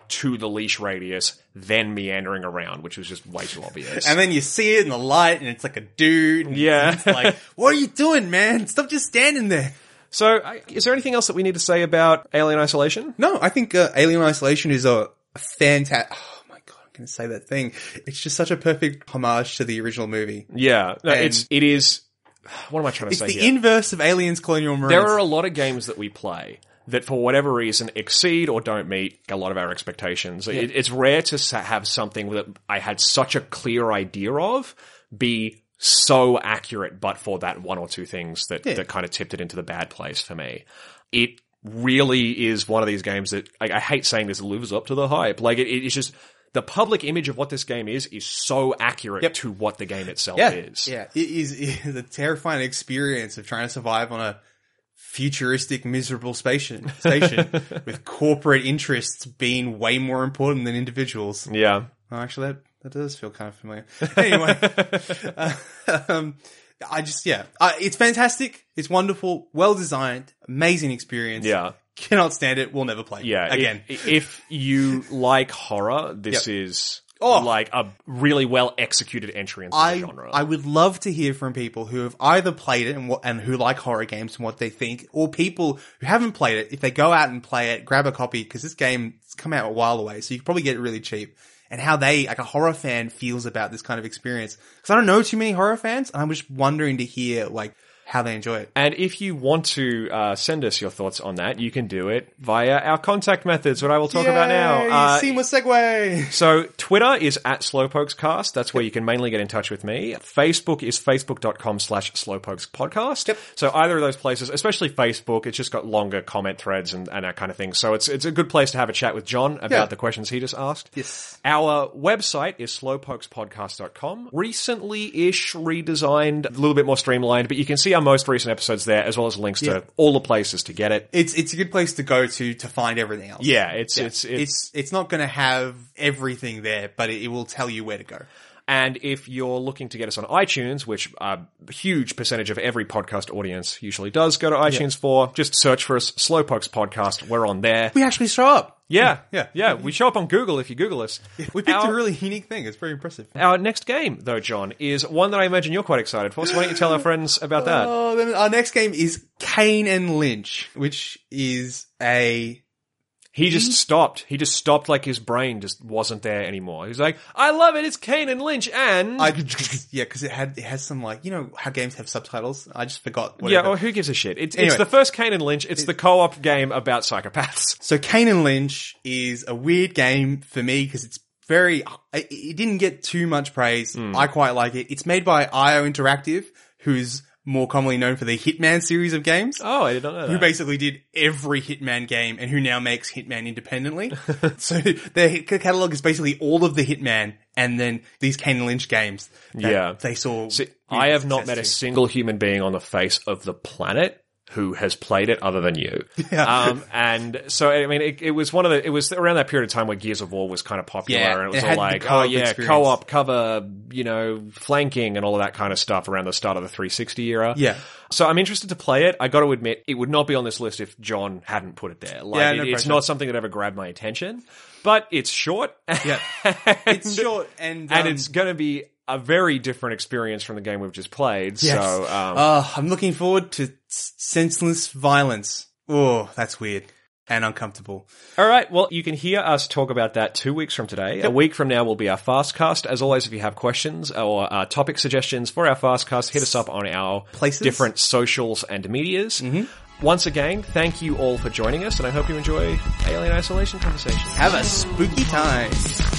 S1: to the leash radius, then meandering around, which was just way too obvious.
S2: And then you see it in the light, and it's like a dude. And
S1: Yeah.
S2: It's like, what are you doing, man? Stop just standing there.
S1: So, I- is there anything else that we need to say about Alien Isolation?
S2: No, I think uh, Alien Isolation is a, a fantastic... Oh my god, I'm going to say that thing. It's just such a perfect homage to the original movie.
S1: Yeah, no,
S2: And-
S1: it's it is. What am I trying to
S2: It's
S1: say
S2: the
S1: here?
S2: inverse of Aliens Colonial Marines.
S1: There are a lot of games that we play that, for whatever reason, exceed or don't meet a lot of our expectations. It, it's rare to sa- have something that I had such a clear idea of be so accurate, but for that one or two things that,
S2: Yeah.
S1: that kind of tipped it into the bad place for me. It really is one of these games that, like, I hate saying this, lives up to the hype. Like, it, it's just, the public image of what this game is is so accurate
S2: Yep.
S1: to what the game itself
S2: yeah,
S1: is.
S2: Yeah, it is, it is a terrifying experience of trying to survive on a futuristic, miserable station, station with corporate interests being way more important than individuals.
S1: Yeah.
S2: Oh, actually, that, that does feel kind of familiar. Anyway, uh, um, I just, yeah, uh, it's fantastic. It's wonderful, well designed, amazing experience.
S1: Yeah.
S2: Cannot stand it. We'll never play.
S1: Yeah.
S2: Again.
S1: If, if you like horror, this
S2: Yep.
S1: is
S2: Oh.
S1: like a really well executed entry into
S2: I,
S1: the genre.
S2: I would love to hear from people who have either played it and what, and who like horror games and what they think, or people who haven't played it. If they go out and play it, grab a copy, because this game's come out a while away, so you can probably get it really cheap. And how they, like a horror fan, feels about this kind of experience. Because I don't know too many horror fans, and I'm just wondering to hear, like, how they enjoy it.
S1: And if you want to uh, send us your thoughts on that, you can do it via our contact methods, what I will talk about now.
S2: Yay!
S1: Uh,
S2: Seamless segue.
S1: So Twitter is at Slowpokescast. That's where you can mainly get in touch with me. Facebook is facebook.com slash slowpokespodcast.
S2: Yep.
S1: So either of those places, especially Facebook, it's just got longer comment threads and, and that kind of thing. So it's it's a good place to have a chat with John about
S2: Yeah.
S1: the questions he just asked.
S2: Yes.
S1: Our website is slowpokespodcast dot com. Recently-ish redesigned, a little bit more streamlined, but you can see our most recent episodes there, as well as links
S2: Yeah.
S1: to all the places to get it.
S2: It's, it's a good place to go to, to find everything else.
S1: Yeah, it's,
S2: Yeah.
S1: it's, it's,
S2: It's, it's not going to have everything there, but it, it will tell you where to go.
S1: And if you're looking to get us on iTunes, which a huge percentage of every podcast audience usually does go to iTunes for, just search for us, Slowpokes Podcast. We're on there.
S2: We actually show up.
S1: Yeah.
S2: Yeah.
S1: Yeah. We show up on Google if you Google us.
S2: We picked
S1: Our-
S2: a really unique thing. It's pretty impressive.
S1: Our next game, though, John, is one that I imagine you're quite excited for. So why don't you tell our friends about that?
S2: Oh, then our next game is Kane and Lynch, which is a...
S1: He just stopped. He just stopped like his brain just wasn't there anymore. He was like, I love it. It's Kane and Lynch and...
S2: I, yeah, because it had it has some, like, you know how games have subtitles? I just forgot.
S1: yeah,
S2: Whatever.
S1: well, who gives a shit? It's,
S2: Anyway.
S1: it's the first Kane and Lynch. It's the co-op game about psychopaths.
S2: So Kane and Lynch is a weird game for me because it's very... It, it didn't get too much praise.
S1: Hmm.
S2: I quite like it. It's made by I O Interactive, who's more commonly known for the Hitman series of games.
S1: Oh, I did not know that.
S2: Who basically did every Hitman game and who now makes Hitman independently. So their hit catalog is basically all of the Hitman and then these Kane and Lynch games that
S1: Yeah.
S2: they saw.
S1: See,
S2: huge
S1: I have not
S2: success
S1: met a
S2: to.
S1: single human being on the face of the planet who has played it other than you.
S2: Yeah.
S1: Um, and so, I mean, it, it was one of the, it was around that period of time where Gears of War was kind of popular
S2: Yeah,
S1: and it was
S2: it
S1: all
S2: had the
S1: like, oh
S2: co-op
S1: yeah,
S2: experience.
S1: co-op, cover, you know, flanking and all of that kind of stuff around the start of the three sixty era.
S2: Yeah.
S1: So I'm interested to play it. I got to admit, it would not be on this list if John hadn't put it there. Like,
S2: Yeah,
S1: it-
S2: no
S1: it's
S2: pressure.
S1: not something that ever grabbed my attention, but it's short.
S2: Yeah. It's short and,
S1: and
S2: um,
S1: it's going to be a very different experience from the game we've just played.
S2: Yes.
S1: So, um,
S2: Oh, I'm looking forward to s- senseless violence. Oh, that's weird and uncomfortable.
S1: all right. Well, you can hear us talk about that two weeks from today. A week from now will be our Fastcast. As always, if you have questions or uh, topic suggestions for our Fastcast, hit us up on our
S2: Places?
S1: different socials and medias. Mm-hmm. Once again, thank you all for joining us, and I hope you enjoy Alien Isolation conversations.
S2: Have a spooky time.